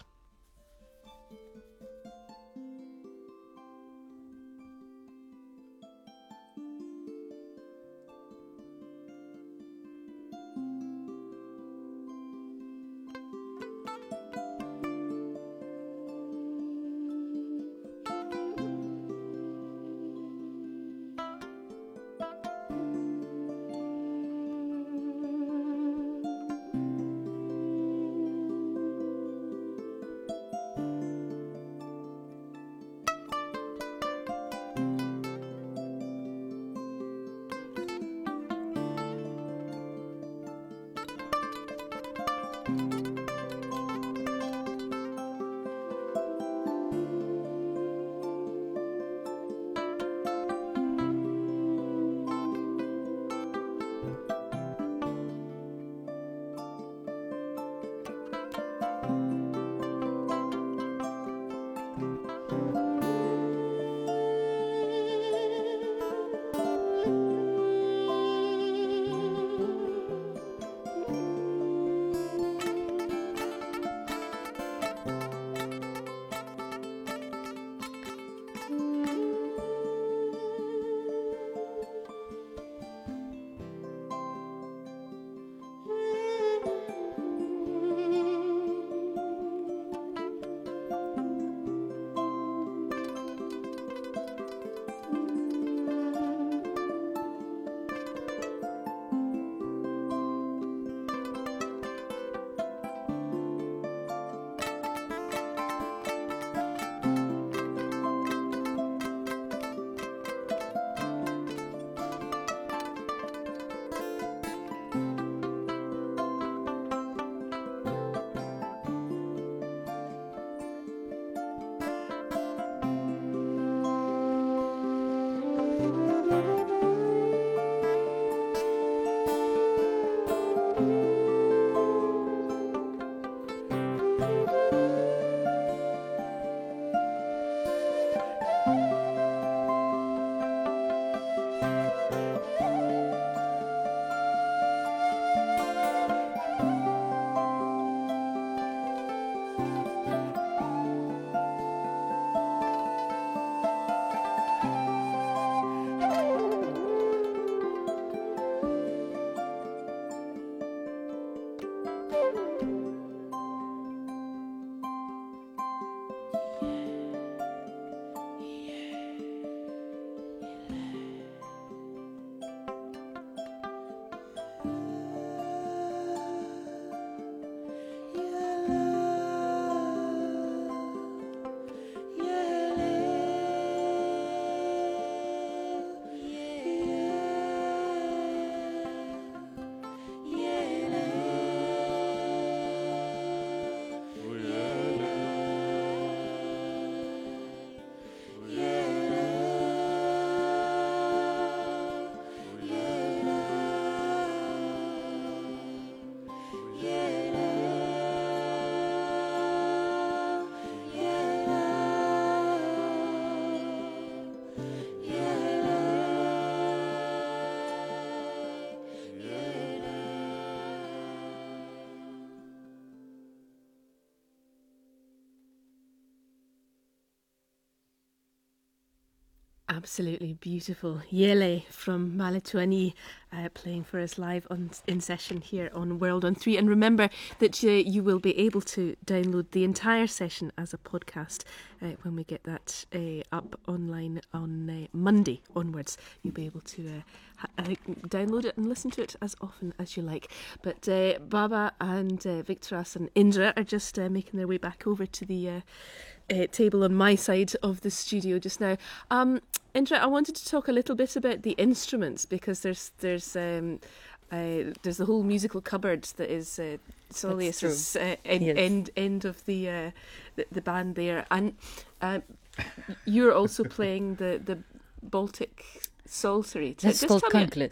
Absolutely beautiful. Yele from Malatuani uh, playing for us live on in session here on World on three. And remember that uh, you will be able to download the entire session as a podcast uh, when we get that uh, up online on uh, Monday onwards. You'll be able to uh, ha- uh, download it and listen to it as often as you like. But uh, Baba and uh, Victoras and Indra are just uh, making their way back over to the uh, Uh, table on my side of the studio just now. Um, Indra, I wanted to talk a little bit about the instruments because there's there's um, uh, there's the whole musical cupboard that is uh, Soleus's uh, end, yes. end end of the, uh, the the band there, and uh, you're also playing the the Baltic Psaltery. That's Just called tell me- Conclus. Yeah,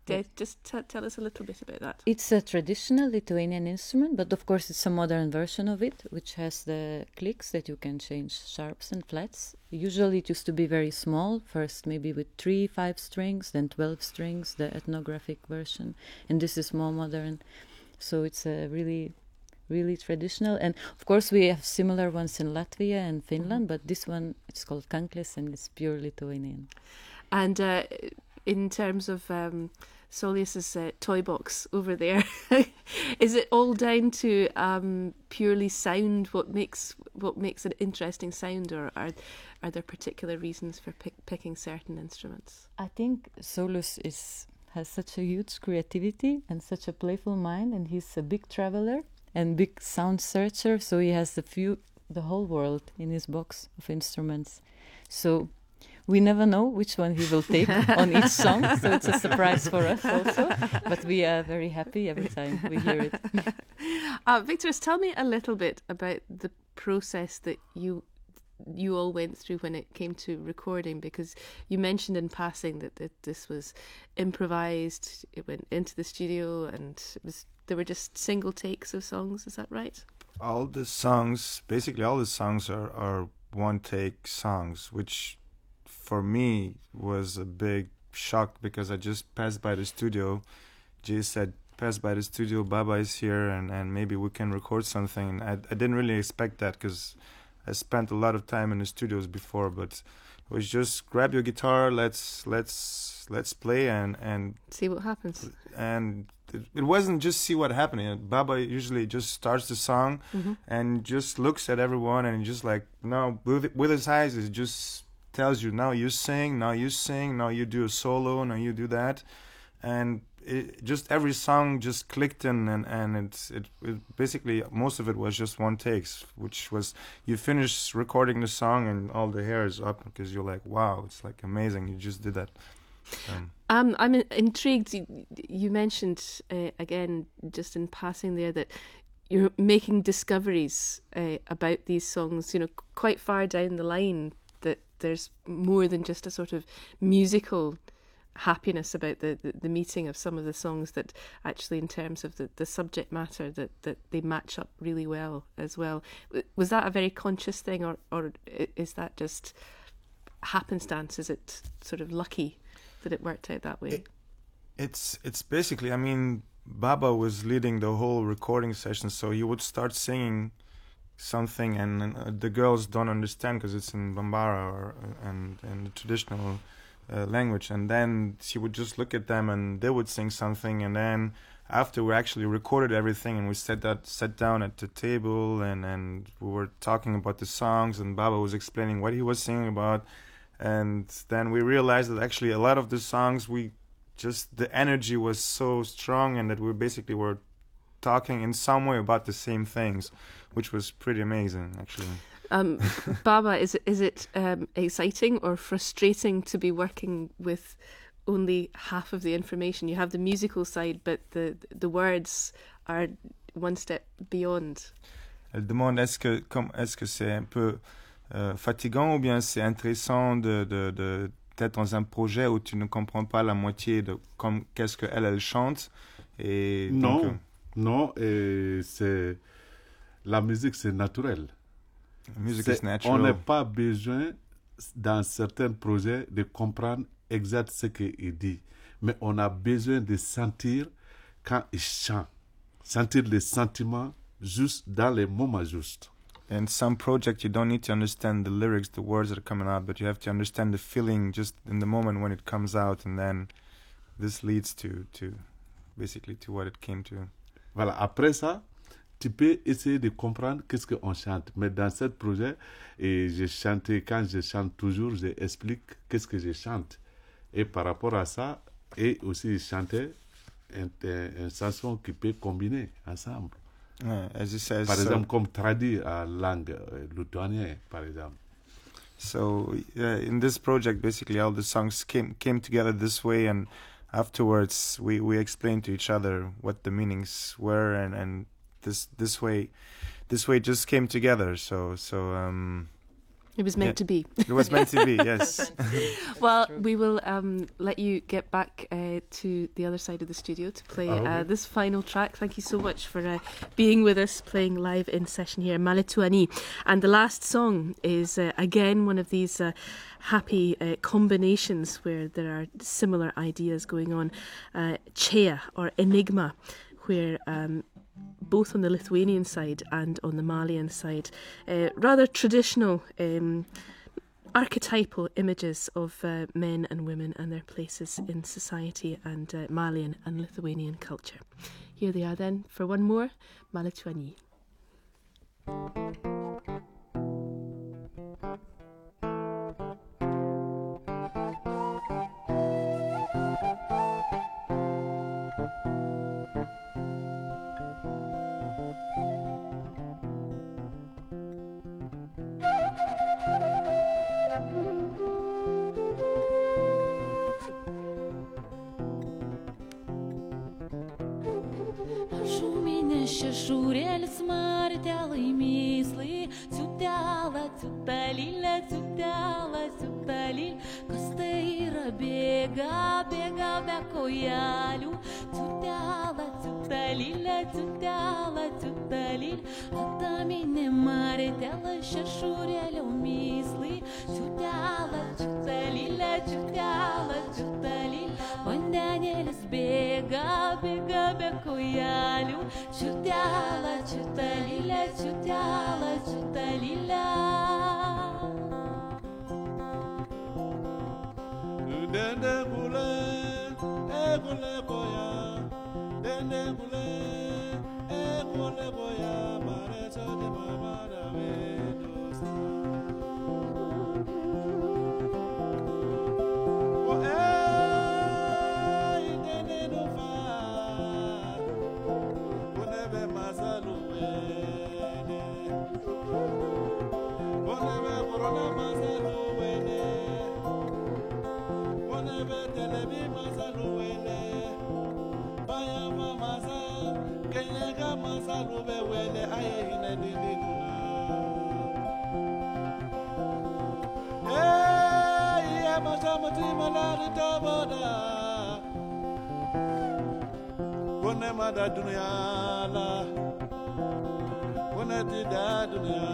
Dave, just t- tell us a little bit about that. It's a traditional Lithuanian instrument, but of course it's a modern version of it, which has the clicks that you can change sharps and flats. Usually it used to be very small, first maybe with three, five strings, then twelve strings, the ethnographic version, and this is more modern. So it's a really, really traditional. And of course we have similar ones in Latvia and Finland, but this one, it's called kanklis and it's pure Lithuanian. And uh, in terms of um, Saulius's uh, toy box over there, is it all down to um, purely sound? What makes what makes an interesting sound, or are are there particular reasons for pick, picking certain instruments? I think Saulus is has such a huge creativity and such a playful mind, and he's a big traveler and big sound searcher. So he has the few the whole world in his box of instruments. So we never know which one he will take on each song, so it's a surprise for us also. But we are very happy every time we hear it. uh, Victoras, tell me a little bit about the process that you you all went through when it came to recording, because you mentioned in passing that, that this was improvised. It went into the studio, and it was there were just single takes of songs. Is that right? All the songs, basically all the songs are, are one take songs, which for me was a big shock because I just passed by the studio. Jay said, pass by the studio, Baba is here, and, and maybe we can record something. I, I didn't really expect that because I spent a lot of time in the studios before, but it was just grab your guitar, let's let's let's play and, and see what happens. And it, it wasn't just see what happened. Baba usually just starts the song mm-hmm. and just looks at everyone and just like, no, with, with his eyes, it just tells you, now you sing, now you sing, now you do a solo, now you do that. And it, just every song just clicked in, and, and it's, it, it basically, most of it was just one takes, which was, you finish recording the song and all the hair is up because you're like, wow, it's like amazing, you just did that. Um, um, I'm intrigued, you, you mentioned, uh, again, just in passing there, that you're making discoveries uh, about these songs, you know, quite far down the line, that there's more than just a sort of musical happiness about the, the, the meeting of some of the songs, that actually in terms of the, the subject matter that, that they match up really well as well. Was that a very conscious thing, or, or is that just happenstance? Is it sort of lucky that it worked out that way? It, it's it's basically, I mean, Baba was leading the whole recording session, so he would start singing something and, and uh, the girls don't understand because it's in Bambara or and and the traditional uh, language, and then she would just look at them and they would sing something, and then after we actually recorded everything and we sat that sat down at the table and and we were talking about the songs and Baba was explaining what he was singing about, and then we realized that actually a lot of the songs we just the energy was so strong and that we basically were talking in some way about the same things, which was pretty amazing, actually. Um, Baba, is it, is it um, exciting or frustrating to be working with only half of the information? You have the musical side, but the the words are one step beyond. Elle demande est-ce que comme est-ce que c'est un peu euh, fatigant ou bien c'est intéressant de de de d'être dans un projet où tu ne comprends pas la moitié de comme qu'est-ce que elle elle chante et non. donc, euh, Non, et c'est la musique, c'est naturel. Music is natural. On n'a pas besoin, dans certains projets, de comprendre exact ce qu'il dit, mais on a besoin de sentir quand il chante, sentir les sentiments juste dans les moments justes. In some project, you don't need to understand the lyrics, the words that are coming out, but you have to understand the feeling just in the moment when it comes out, and then this leads to, to basically to what it came to. Voilà, après ça, tu peux essayer de comprendre qu'est-ce qu'on chante. Mais dans ce projet, et je chantais, quand je chante toujours, j'explique qu'est-ce que je chante. Et par rapport à ça, et aussi chanter une, une chanson qui peut combiner ensemble. Yeah, as he says, par so, exemple, comme traduit en langue lituanienne, par exemple. So uh, in this project, basically all the songs came came together this way, and afterwards we, we explained to each other what the meanings were, and, and this this way this way just came together. So so um, It was meant Yeah. to be. It was meant to be, yes. Well, we will um, let you get back uh, to the other side of the studio to play Oh, okay. uh, this final track. Thank you so much for uh, being with us, playing live in session here, Maletuani. And the last song is, uh, again, one of these uh, happy uh, combinations where there are similar ideas going on. Uh, Chea, or Enigma, where... Um, both on the Lithuanian side and on the Malian side, uh, rather traditional um, archetypal images of uh, men and women and their places in society and uh, Malian and Lithuanian culture. Here they are then for one more, Maletuani. Šešūrėlis martelai myslai, ciutela, ciutalilė, ciutela, ciutalilė, kas tai yra bėga, bėga be kojelių, ciutela, ciutalilė, ciutela, ciutalilė, ataminė martelai, šešūrėlio myslai, ciutela, ciutalilė, ciutela, ciutalilė, vandenėlis bėga, bėga be kojelių, ciutela, ciutalilė, ciutela, ciutalilė. Dende gule, e gule goya, dende gule, e gule goya, mare sote mama da vedosa. O e dende no fa, onebe masalu wene, onebe corona masalu wene. Telebi masalu wele, bayama masa, kenyega masalu be wele, aye hine diniguna. Hey, yeah, masamati malari taboda. Kone mada dunia la, kone tida dunia.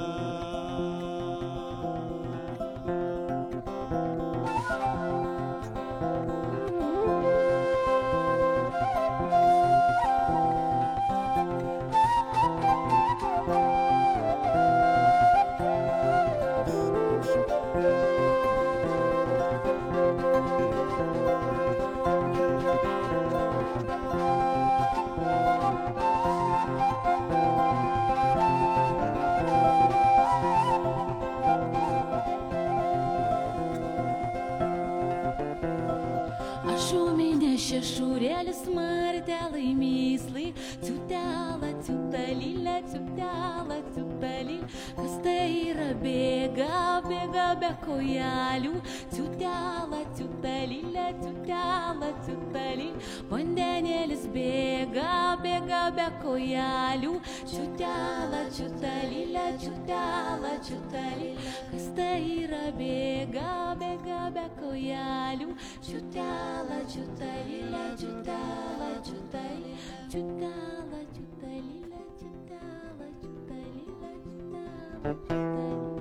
Šešūrėlis martelai myslai, ciutela, ciutalilė, ciutela, ciutalilė, kas tai yra bėga, bėga be kojelių, ciutela, ciutalilė, ciutela, ciutalilė, vandenėlis bėga, bėga be kojelių, ciutela, ciutalilė, ciutela, ciutalilė, kas tai yra bėga, bėga be kojelių, ciutela, ciutalilė. Ciutala, ciutala, ciutali, ciutala, ciutalila, ciutala, ciutalila, ciutala, ciutali.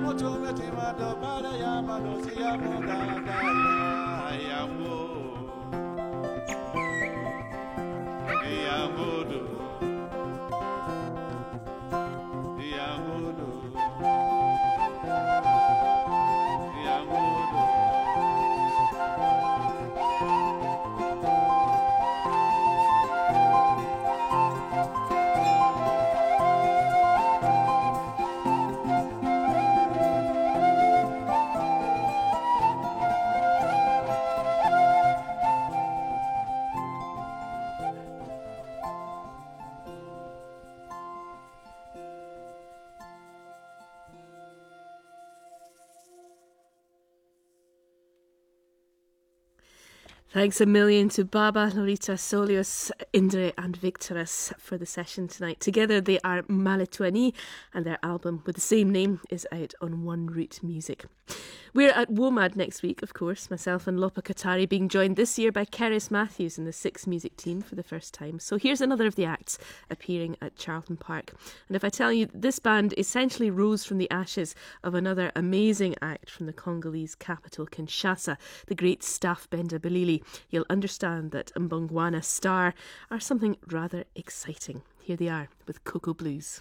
Thanks a million to Baba, Lorita, Solius, Indre and Victorus for the session tonight. Together they are Malituani, and their album with the same name is out on One Root Music. We're at WOMAD next week, of course, myself and Lopa Katari being joined this year by Keris Matthews and the Six Music team for the first time. So here's another of the acts appearing at Charlton Park. And if I tell you, this band essentially rose from the ashes of another amazing act from the Congolese capital, Kinshasa, the great Staff Benda Bilili, you'll understand that Mbongwana Star are something rather exciting. Here they are with Cocoa Blues.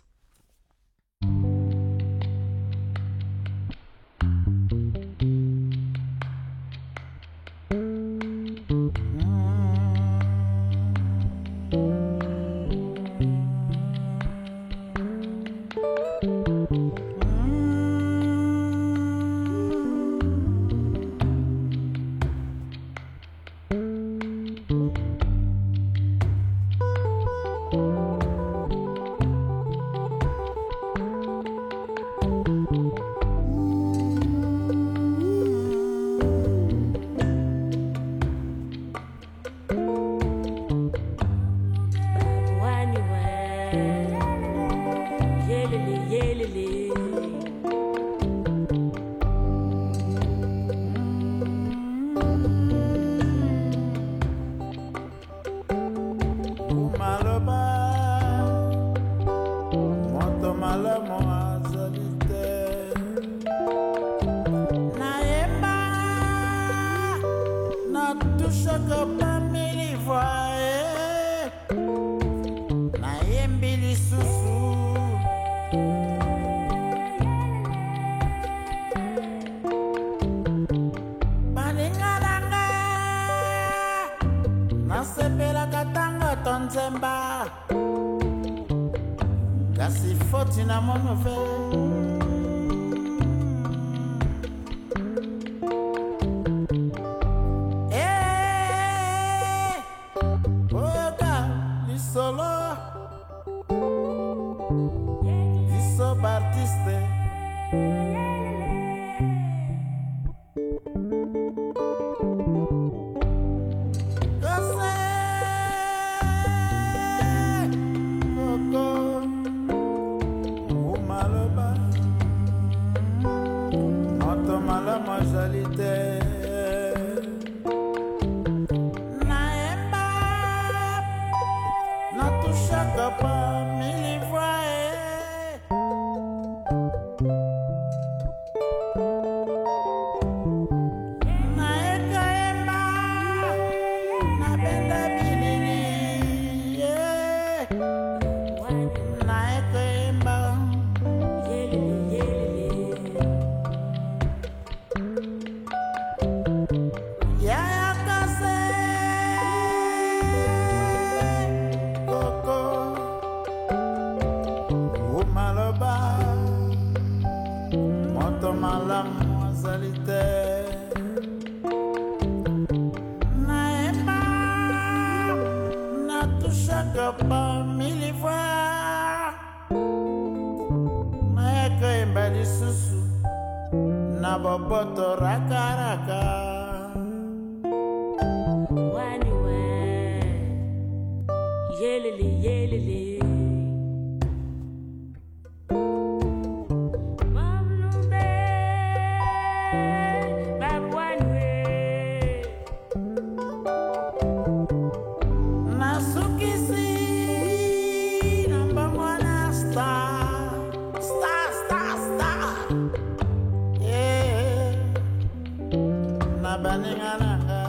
Nabalingalanga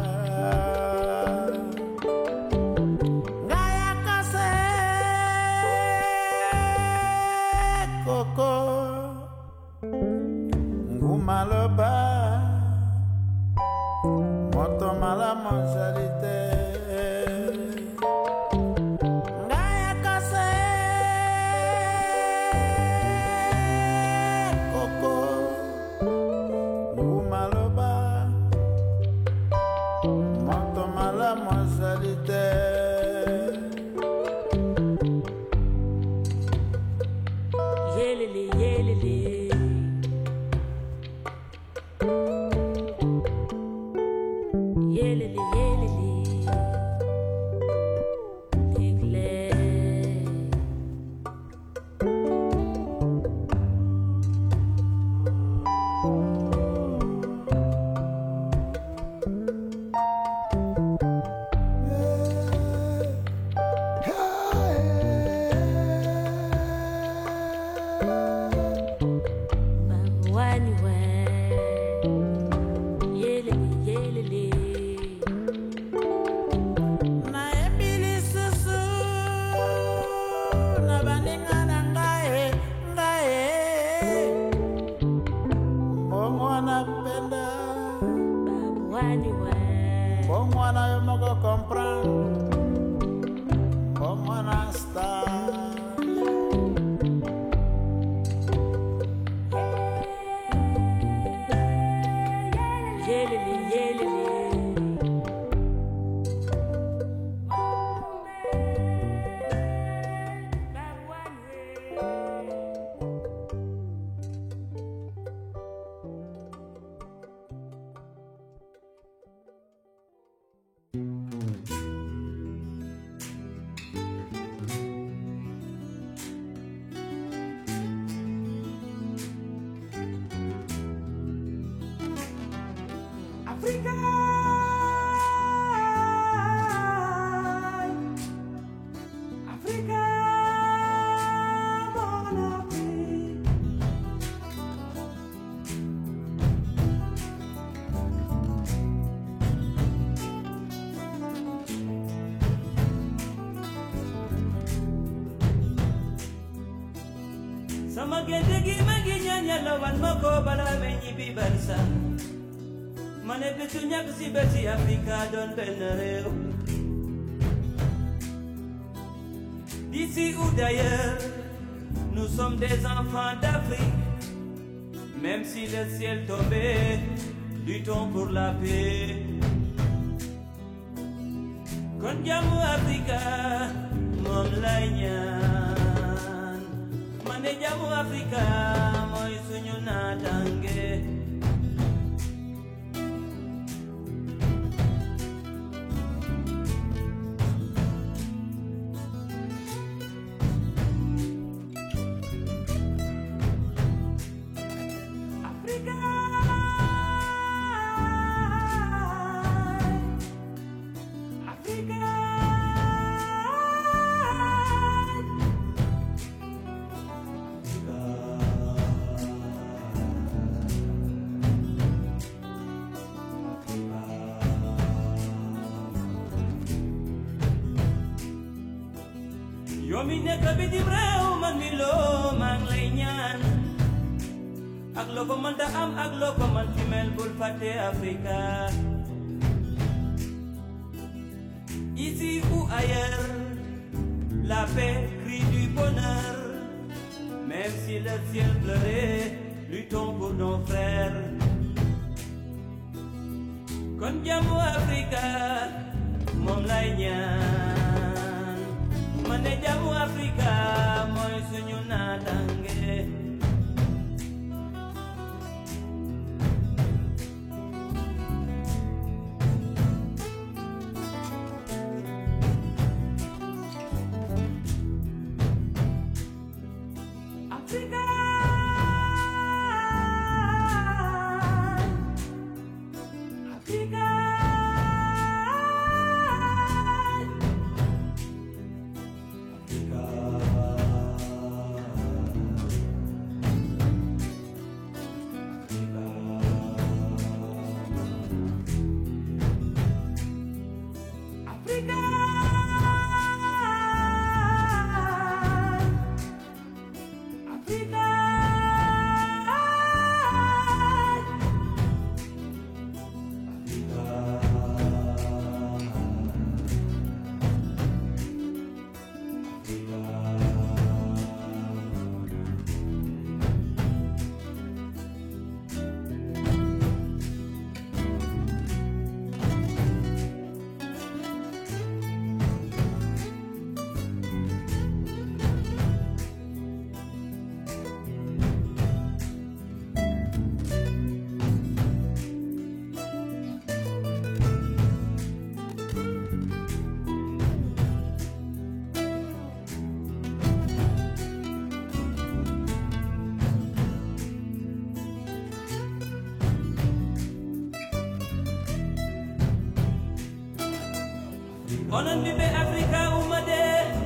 Gaya kase Koko Ngumaloba Moto mala monsalite Gaya kase Koko Ngumaloba Moto mala monsalite Yelele yelele Yelele yelele Digle Wani we Yelele yelele Na ebili susu Na baningana ngae ngae Mbongwana penda Wani we Mbongwana yomoko comprendre Mbongwana star Yelele yelele Africa, Africa, mon Afrique. Sama gende gi magi nyanya lawan mako bala menyi bi barsa. Mane betu nyak si beti Afrika don benere. D'ici ou d'ailleurs, nous sommes des enfants d'Afrique. Même si le ciel tombait, luttons pour la paix. Kon jamu Afrika, mom lay ñaan. Mane jamu Afrika, moy suñu natange. Yomi nekk bitim réew man mi loo maa ngi lay ñaan ak loo ko mën da am ak loo ko mën fi mel bul fàtte Afrika. Ici ou ailleurs, la paix crie du bonheur. Même si le ciel pleurait, luttons pour nos frères. Kon jamu Afrika, moom lay ñaan. Mane jamu Afrika, mooy suñu natange. Africa, Africa, Africa. onon ɓiɓɓe africa ummade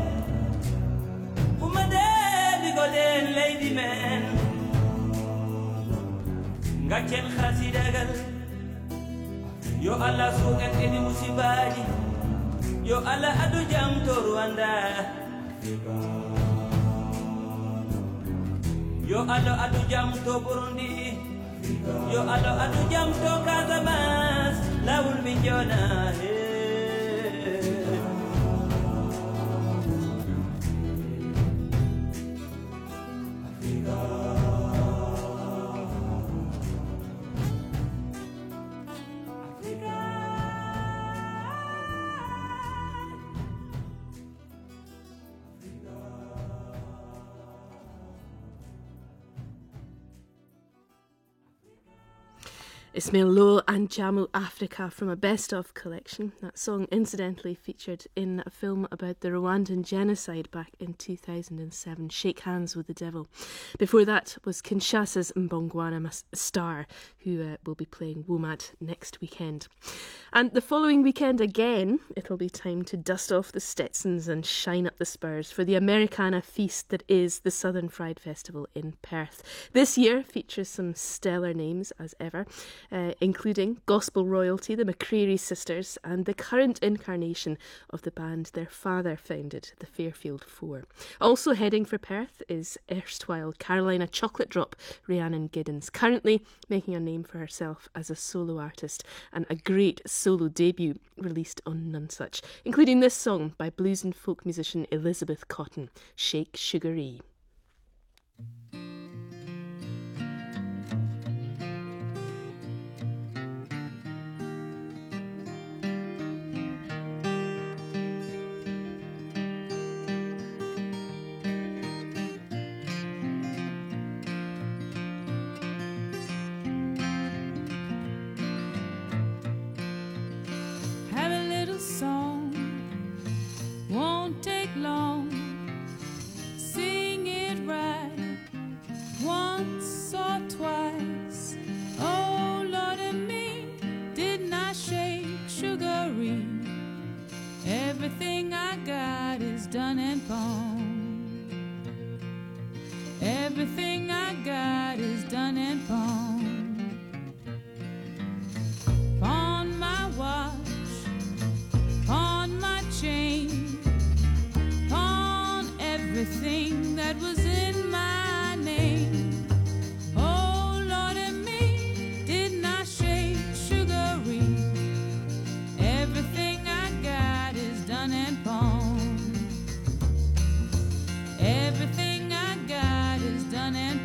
ummade ɗigoɗen leydi men gaccen hasidagal yo allah suuƙen edi musibaji yo allah adu jam to Rwanda yo allah adu jam to Burundi yo allah adu jam to Casamance lawol min jona Ismail Lô and Jammu Africa from a best-of collection. That song incidentally featured in a film about the Rwandan genocide back in two thousand seven, Shake Hands with the Devil. Before that was Kinshasa's Mbongwana Star, who uh, will be playing WOMAD next weekend. And the following weekend again, it'll be time to dust off the Stetsons and shine up the spurs for the Americana feast that is the Southern Fried Festival in Perth. This year features some stellar names as ever. Uh, including gospel royalty, the McCreary Sisters, and the current incarnation of the band their father founded, the Fairfield Four. Also heading for Perth is erstwhile Carolina Chocolate Drop, Rhiannon Giddens, currently making a name for herself as a solo artist, and a great solo debut released on Nonesuch, including this song by blues and folk musician Elizabeth Cotton, Shake Sugaree. Everything I got is done and pawned. Everything I got is done and pawned. Pawn my watch, pawn my chain, pawn everything that was in my name. Oh Lord and me, didn't I shake sugaree? Everything I got is done and pawned. Everything I got is done and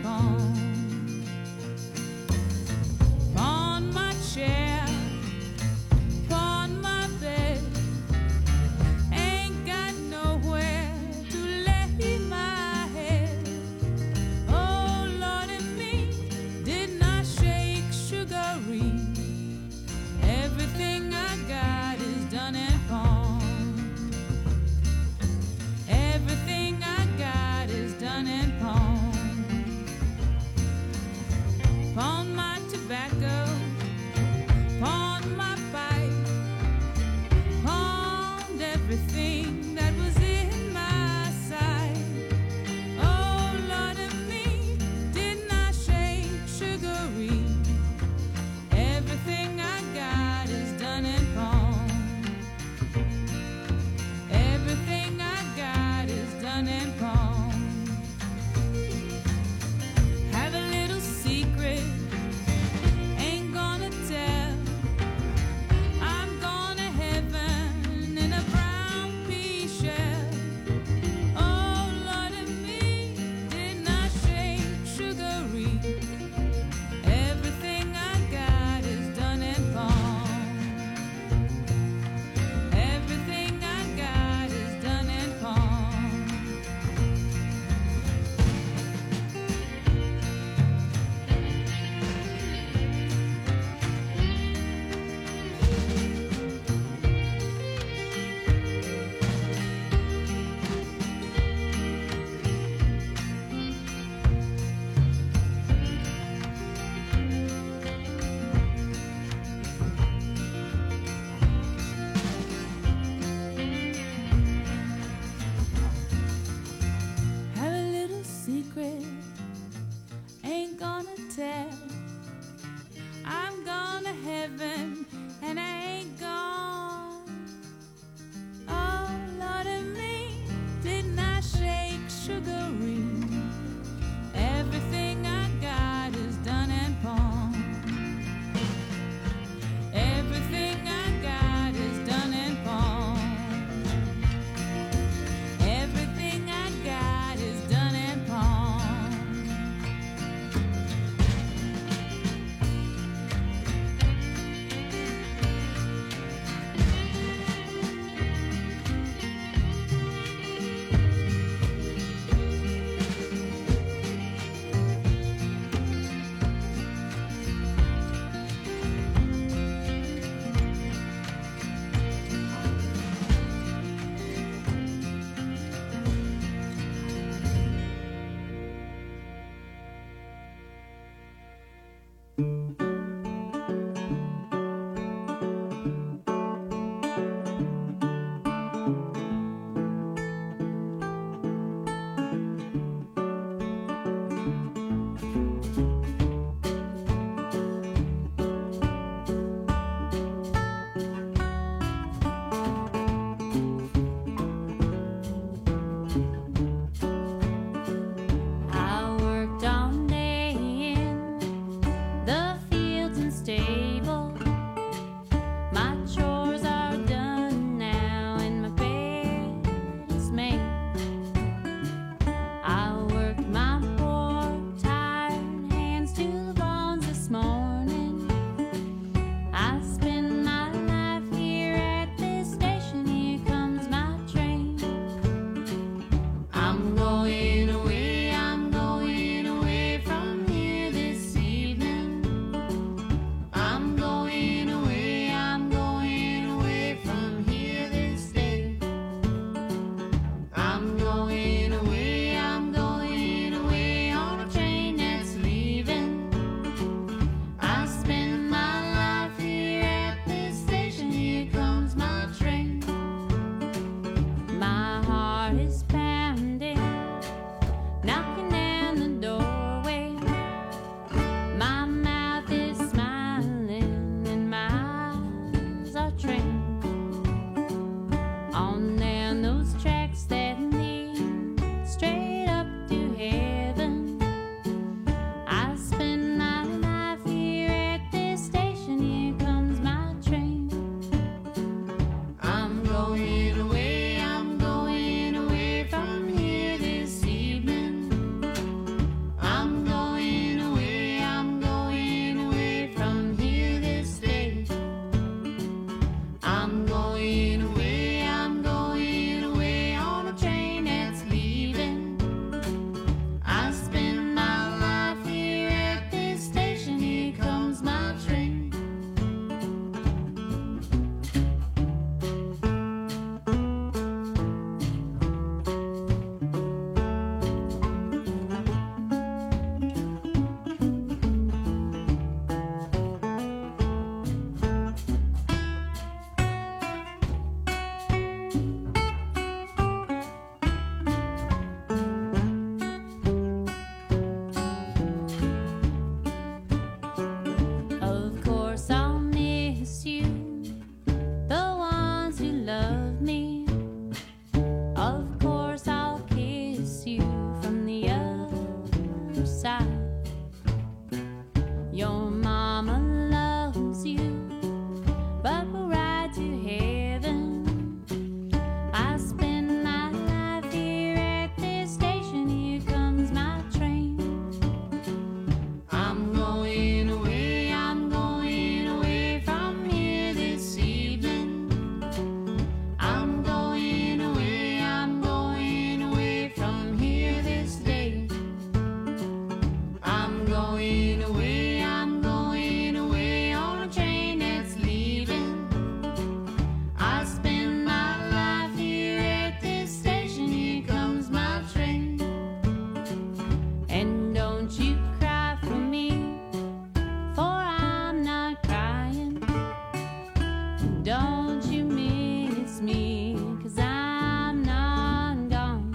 don't you miss me, 'cause I'm not gone.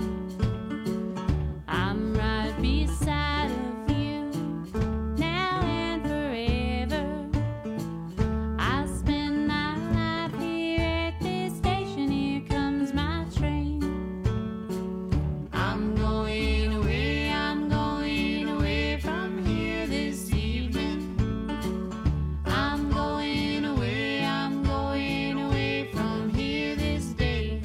I'm right beside of you now and forever. I'll spend my life here at this station. Here comes my train. I'm going away, I'm going away from here this evening. I'm going away, I'm going away from here this day.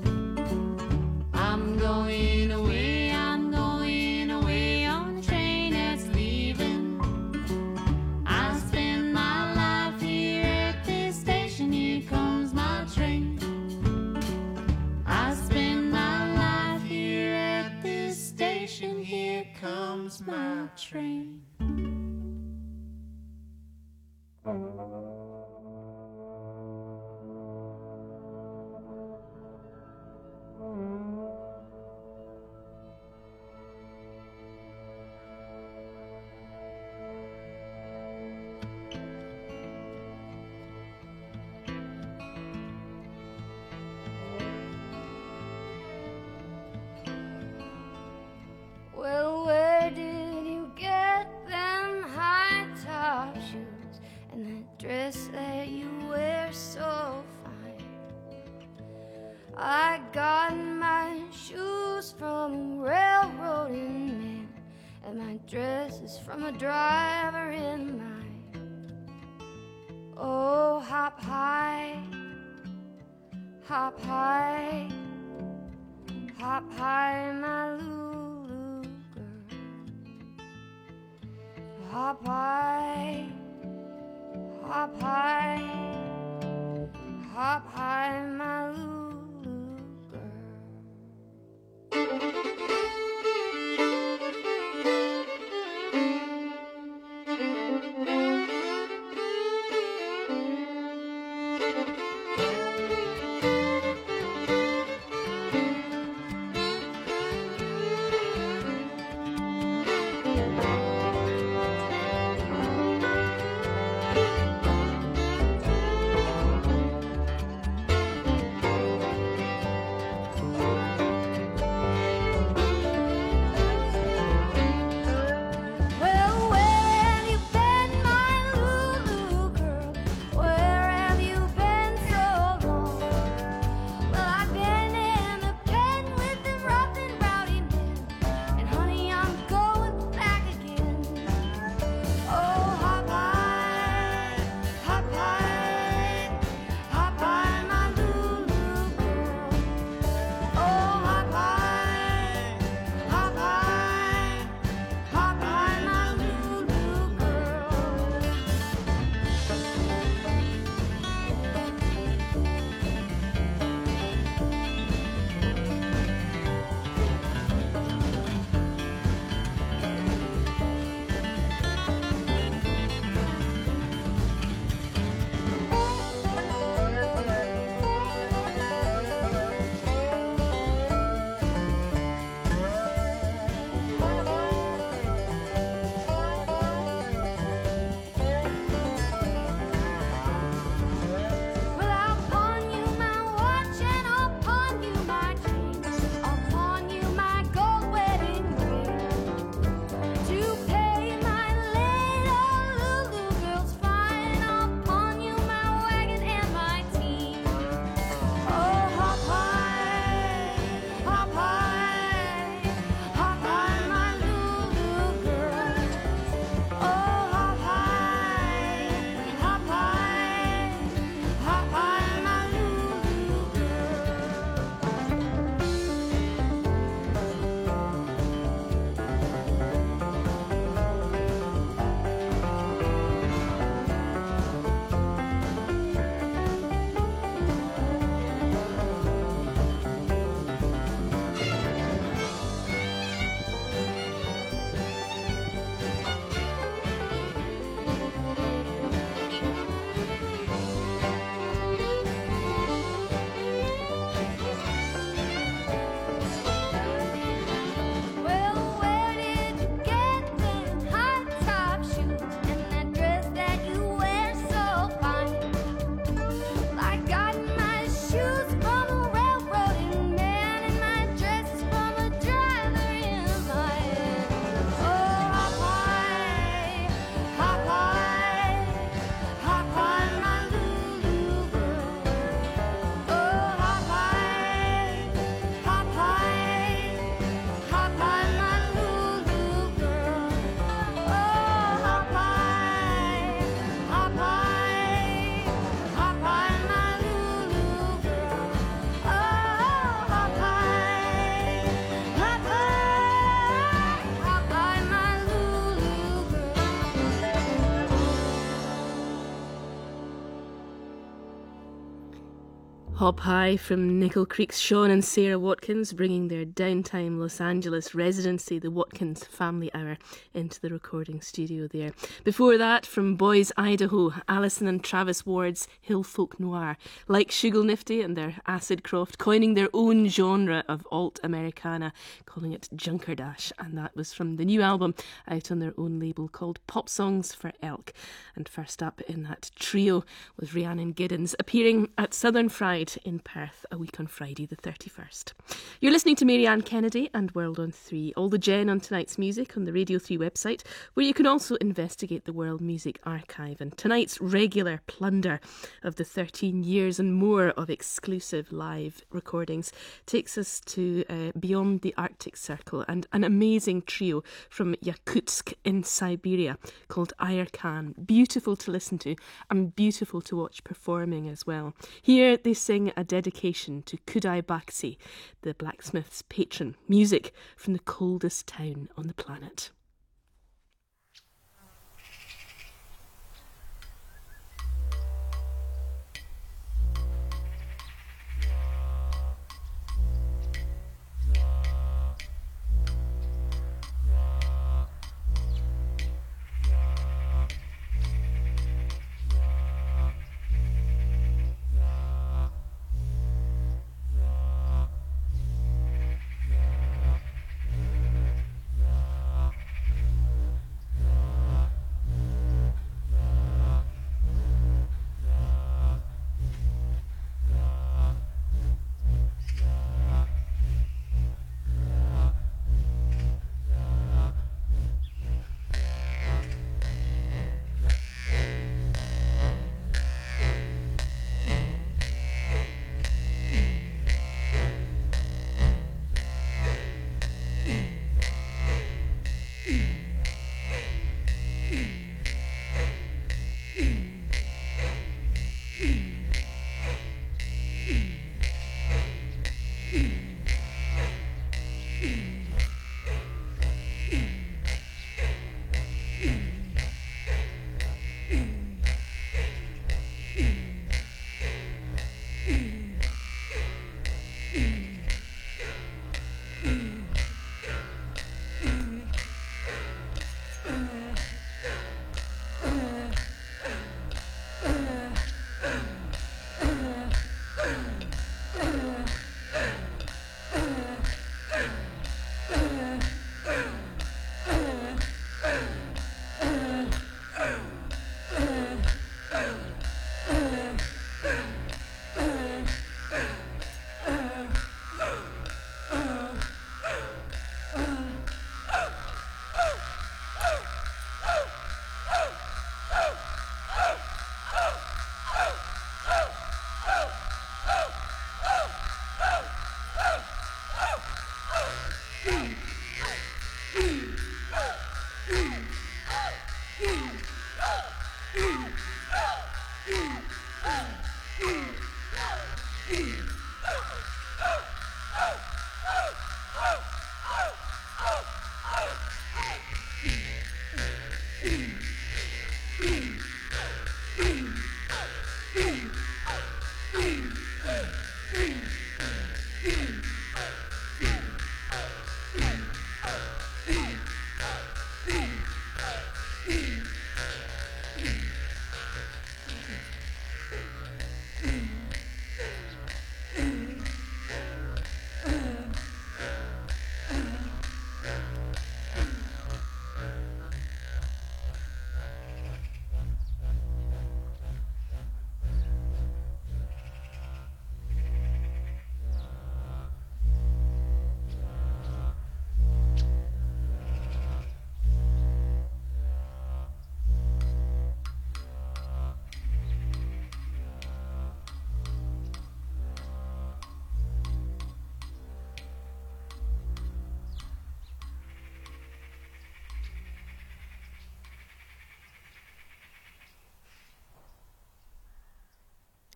I'm going away, I'm going away on the train that's leaving. I spend my life here at this station. Here comes my train. I spend my life here at this station. Here comes my train. Well, where did you get them high top shoes and that dress that you wear so fine? I got my shoes from a railroading man, and my dress is from a driver in mine. Oh, hop high, hop high, hop high, my Lulu girl. Hop high, hop high, hop high, my Lulu girl. Hop High from Nickel Creek's Sean and Sarah Watkins, bringing their downtime Los Angeles residency, the Watkins Family Hour, into the recording studio there. Before that, from Boise, Idaho, Alison and Travis Ward's Hill Folk Noir, like Shugelnifty and their Acid Croft, coining their own genre of alt Americana, calling it Junkerdash, and that was from the new album out on their own label called Pop Songs for Elk. And first up in that trio was Rhiannon Giddens, appearing at Southern Fried in Perth a week on Friday the thirty-first. You're listening to Marianne Kennedy and World on three, all the gen on tonight's music on the Radio three website, where you can also investigate the World Music Archive. And tonight's regular plunder of the thirteen years and more of exclusive live recordings takes us to uh, beyond the Arctic Circle and an amazing trio from Yakutsk in Siberia called Ayarkan. Beautiful to listen to and beautiful to watch performing as well. Here they sing a dedication to Kudai Baksi, the blacksmith's patron. Music from the coldest town on the planet.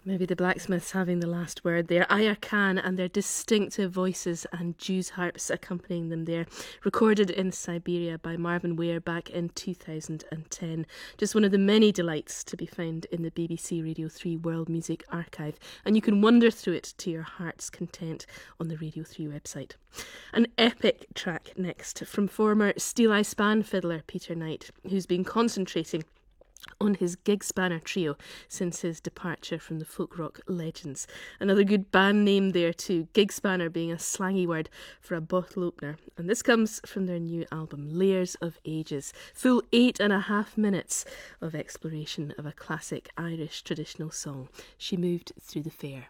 Maybe the blacksmiths having the last word there. Aya Khan and their distinctive voices and Jews harps accompanying them there. Recorded in Siberia by Marvin Ware back in two thousand ten. Just one of the many delights to be found in the B B C Radio three World Music Archive. And you can wander through it to your heart's content on the Radio three website. An epic track next from former Steel Eye Span fiddler Peter Knight, who's been concentrating on his Gig Spanner trio since his departure from the folk rock legends. Another good band name there too, Gig Spanner being a slangy word for a bottle opener. And this comes from their new album, Layers of Ages. Full eight and a half minutes of exploration of a classic Irish traditional song. She Moved Through the Fair.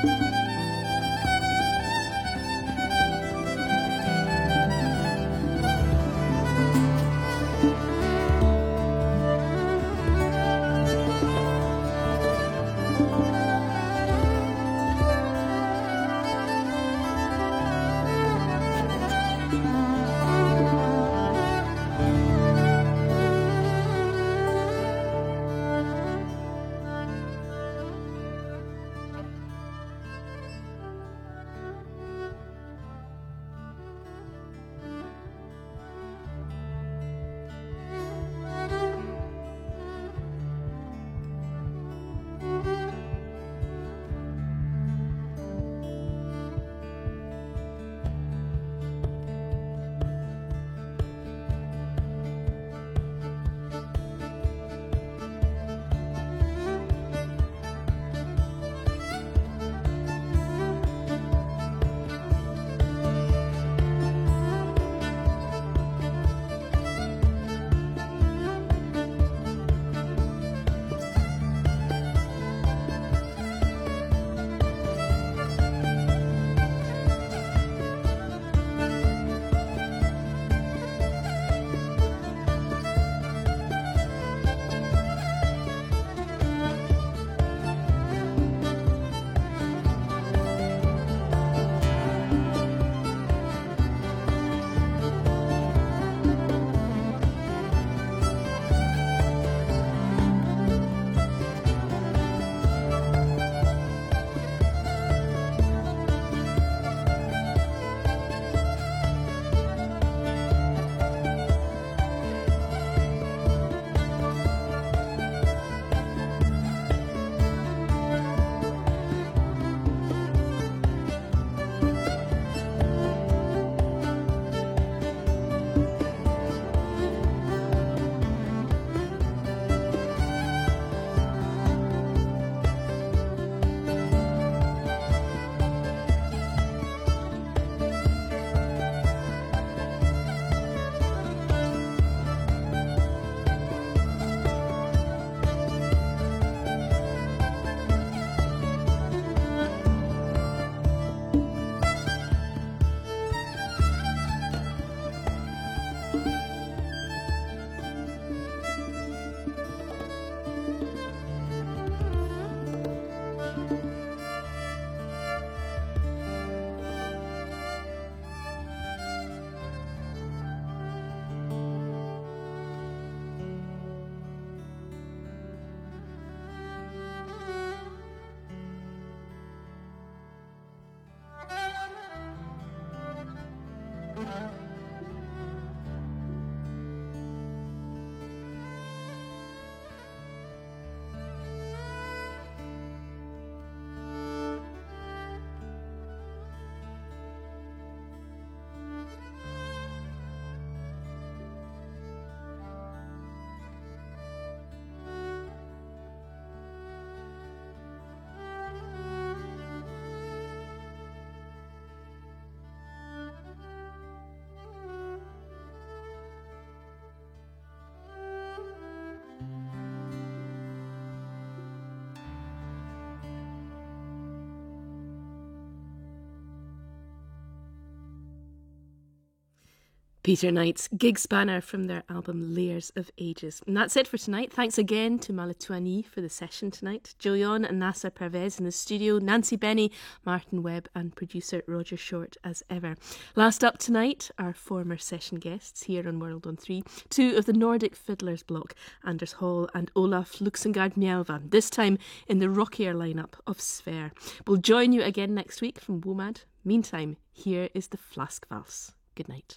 Peter Knight's Gig Spanner from their album Layers of Ages. And that's it for tonight. Thanks again to Malatuani for the session tonight, Julian and Nasa Pervez in the studio, Nancy Benny, Martin Webb and producer Roger Short as ever. Last up tonight, our former session guests here on World on three, two of the Nordic Fiddlers block, Anders Hall and Olaf Luxengard Mjelvan, this time in the rockier lineup of Sphere. We'll join you again next week from WOMAD. Meantime, here is the Flask Valse. Good night.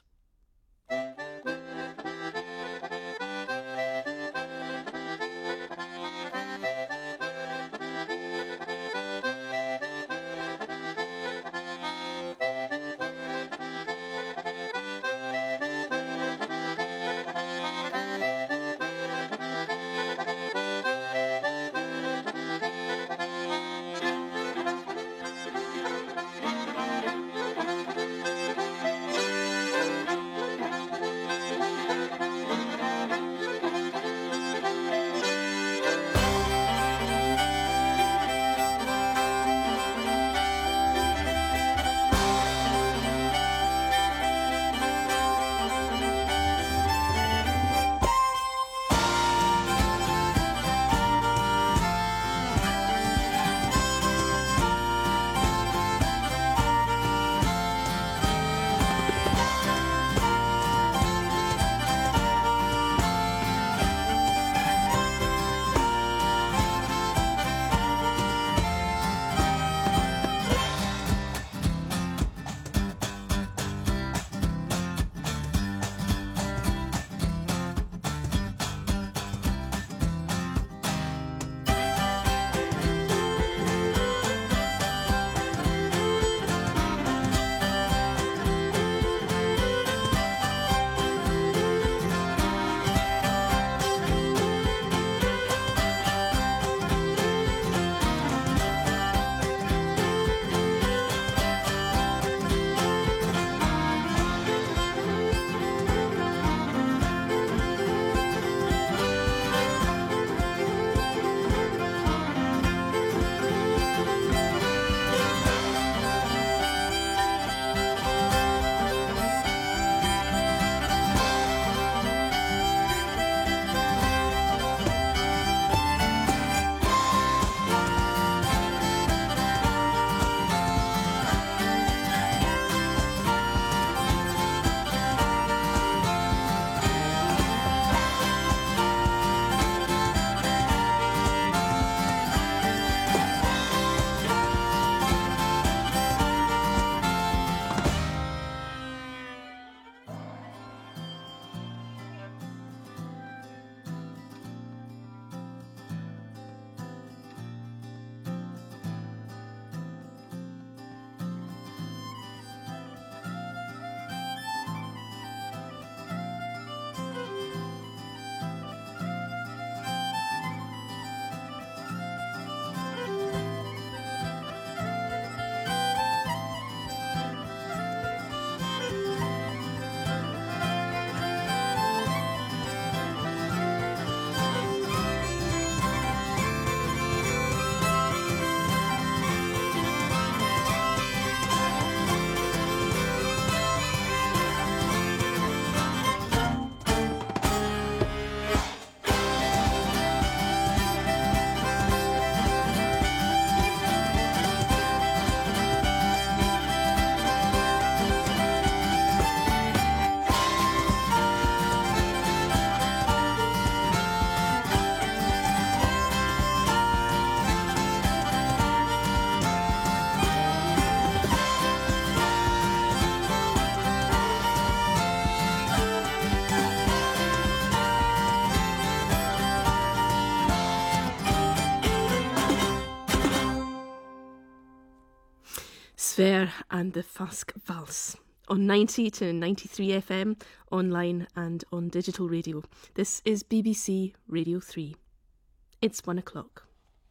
Sver and the Fask Vals on ninety to ninety-three F M, online and on digital radio. This is B B C Radio three. It's one o'clock.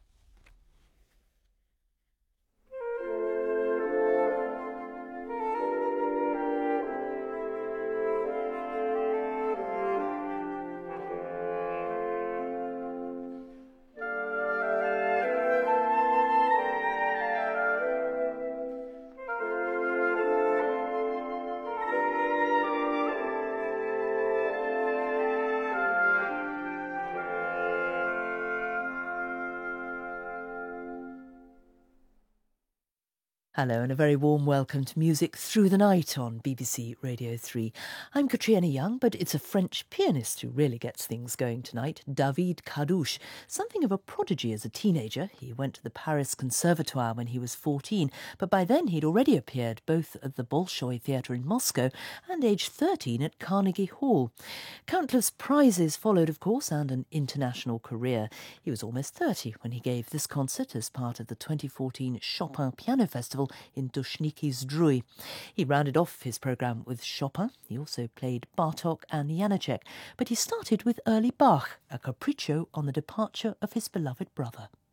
Hello and a very warm welcome to Music Through the Night on B B C Radio three. I'm Katriona Young, but it's a French pianist who really gets things going tonight, David Cardoux. Something of a prodigy as a teenager. He went to the Paris Conservatoire when he was fourteen, but by then he'd already appeared both at the Bolshoi Theatre in Moscow and aged thirteen at Carnegie Hall. Countless prizes followed, of course, and an international career. He was almost thirty when he gave this concert as part of the twenty fourteen Chopin Piano Festival in Dushniki Zdruy. He rounded off his programme with Chopin. He also played Bartók and Janacek, but he started with early Bach, a capriccio on the departure of his beloved brother.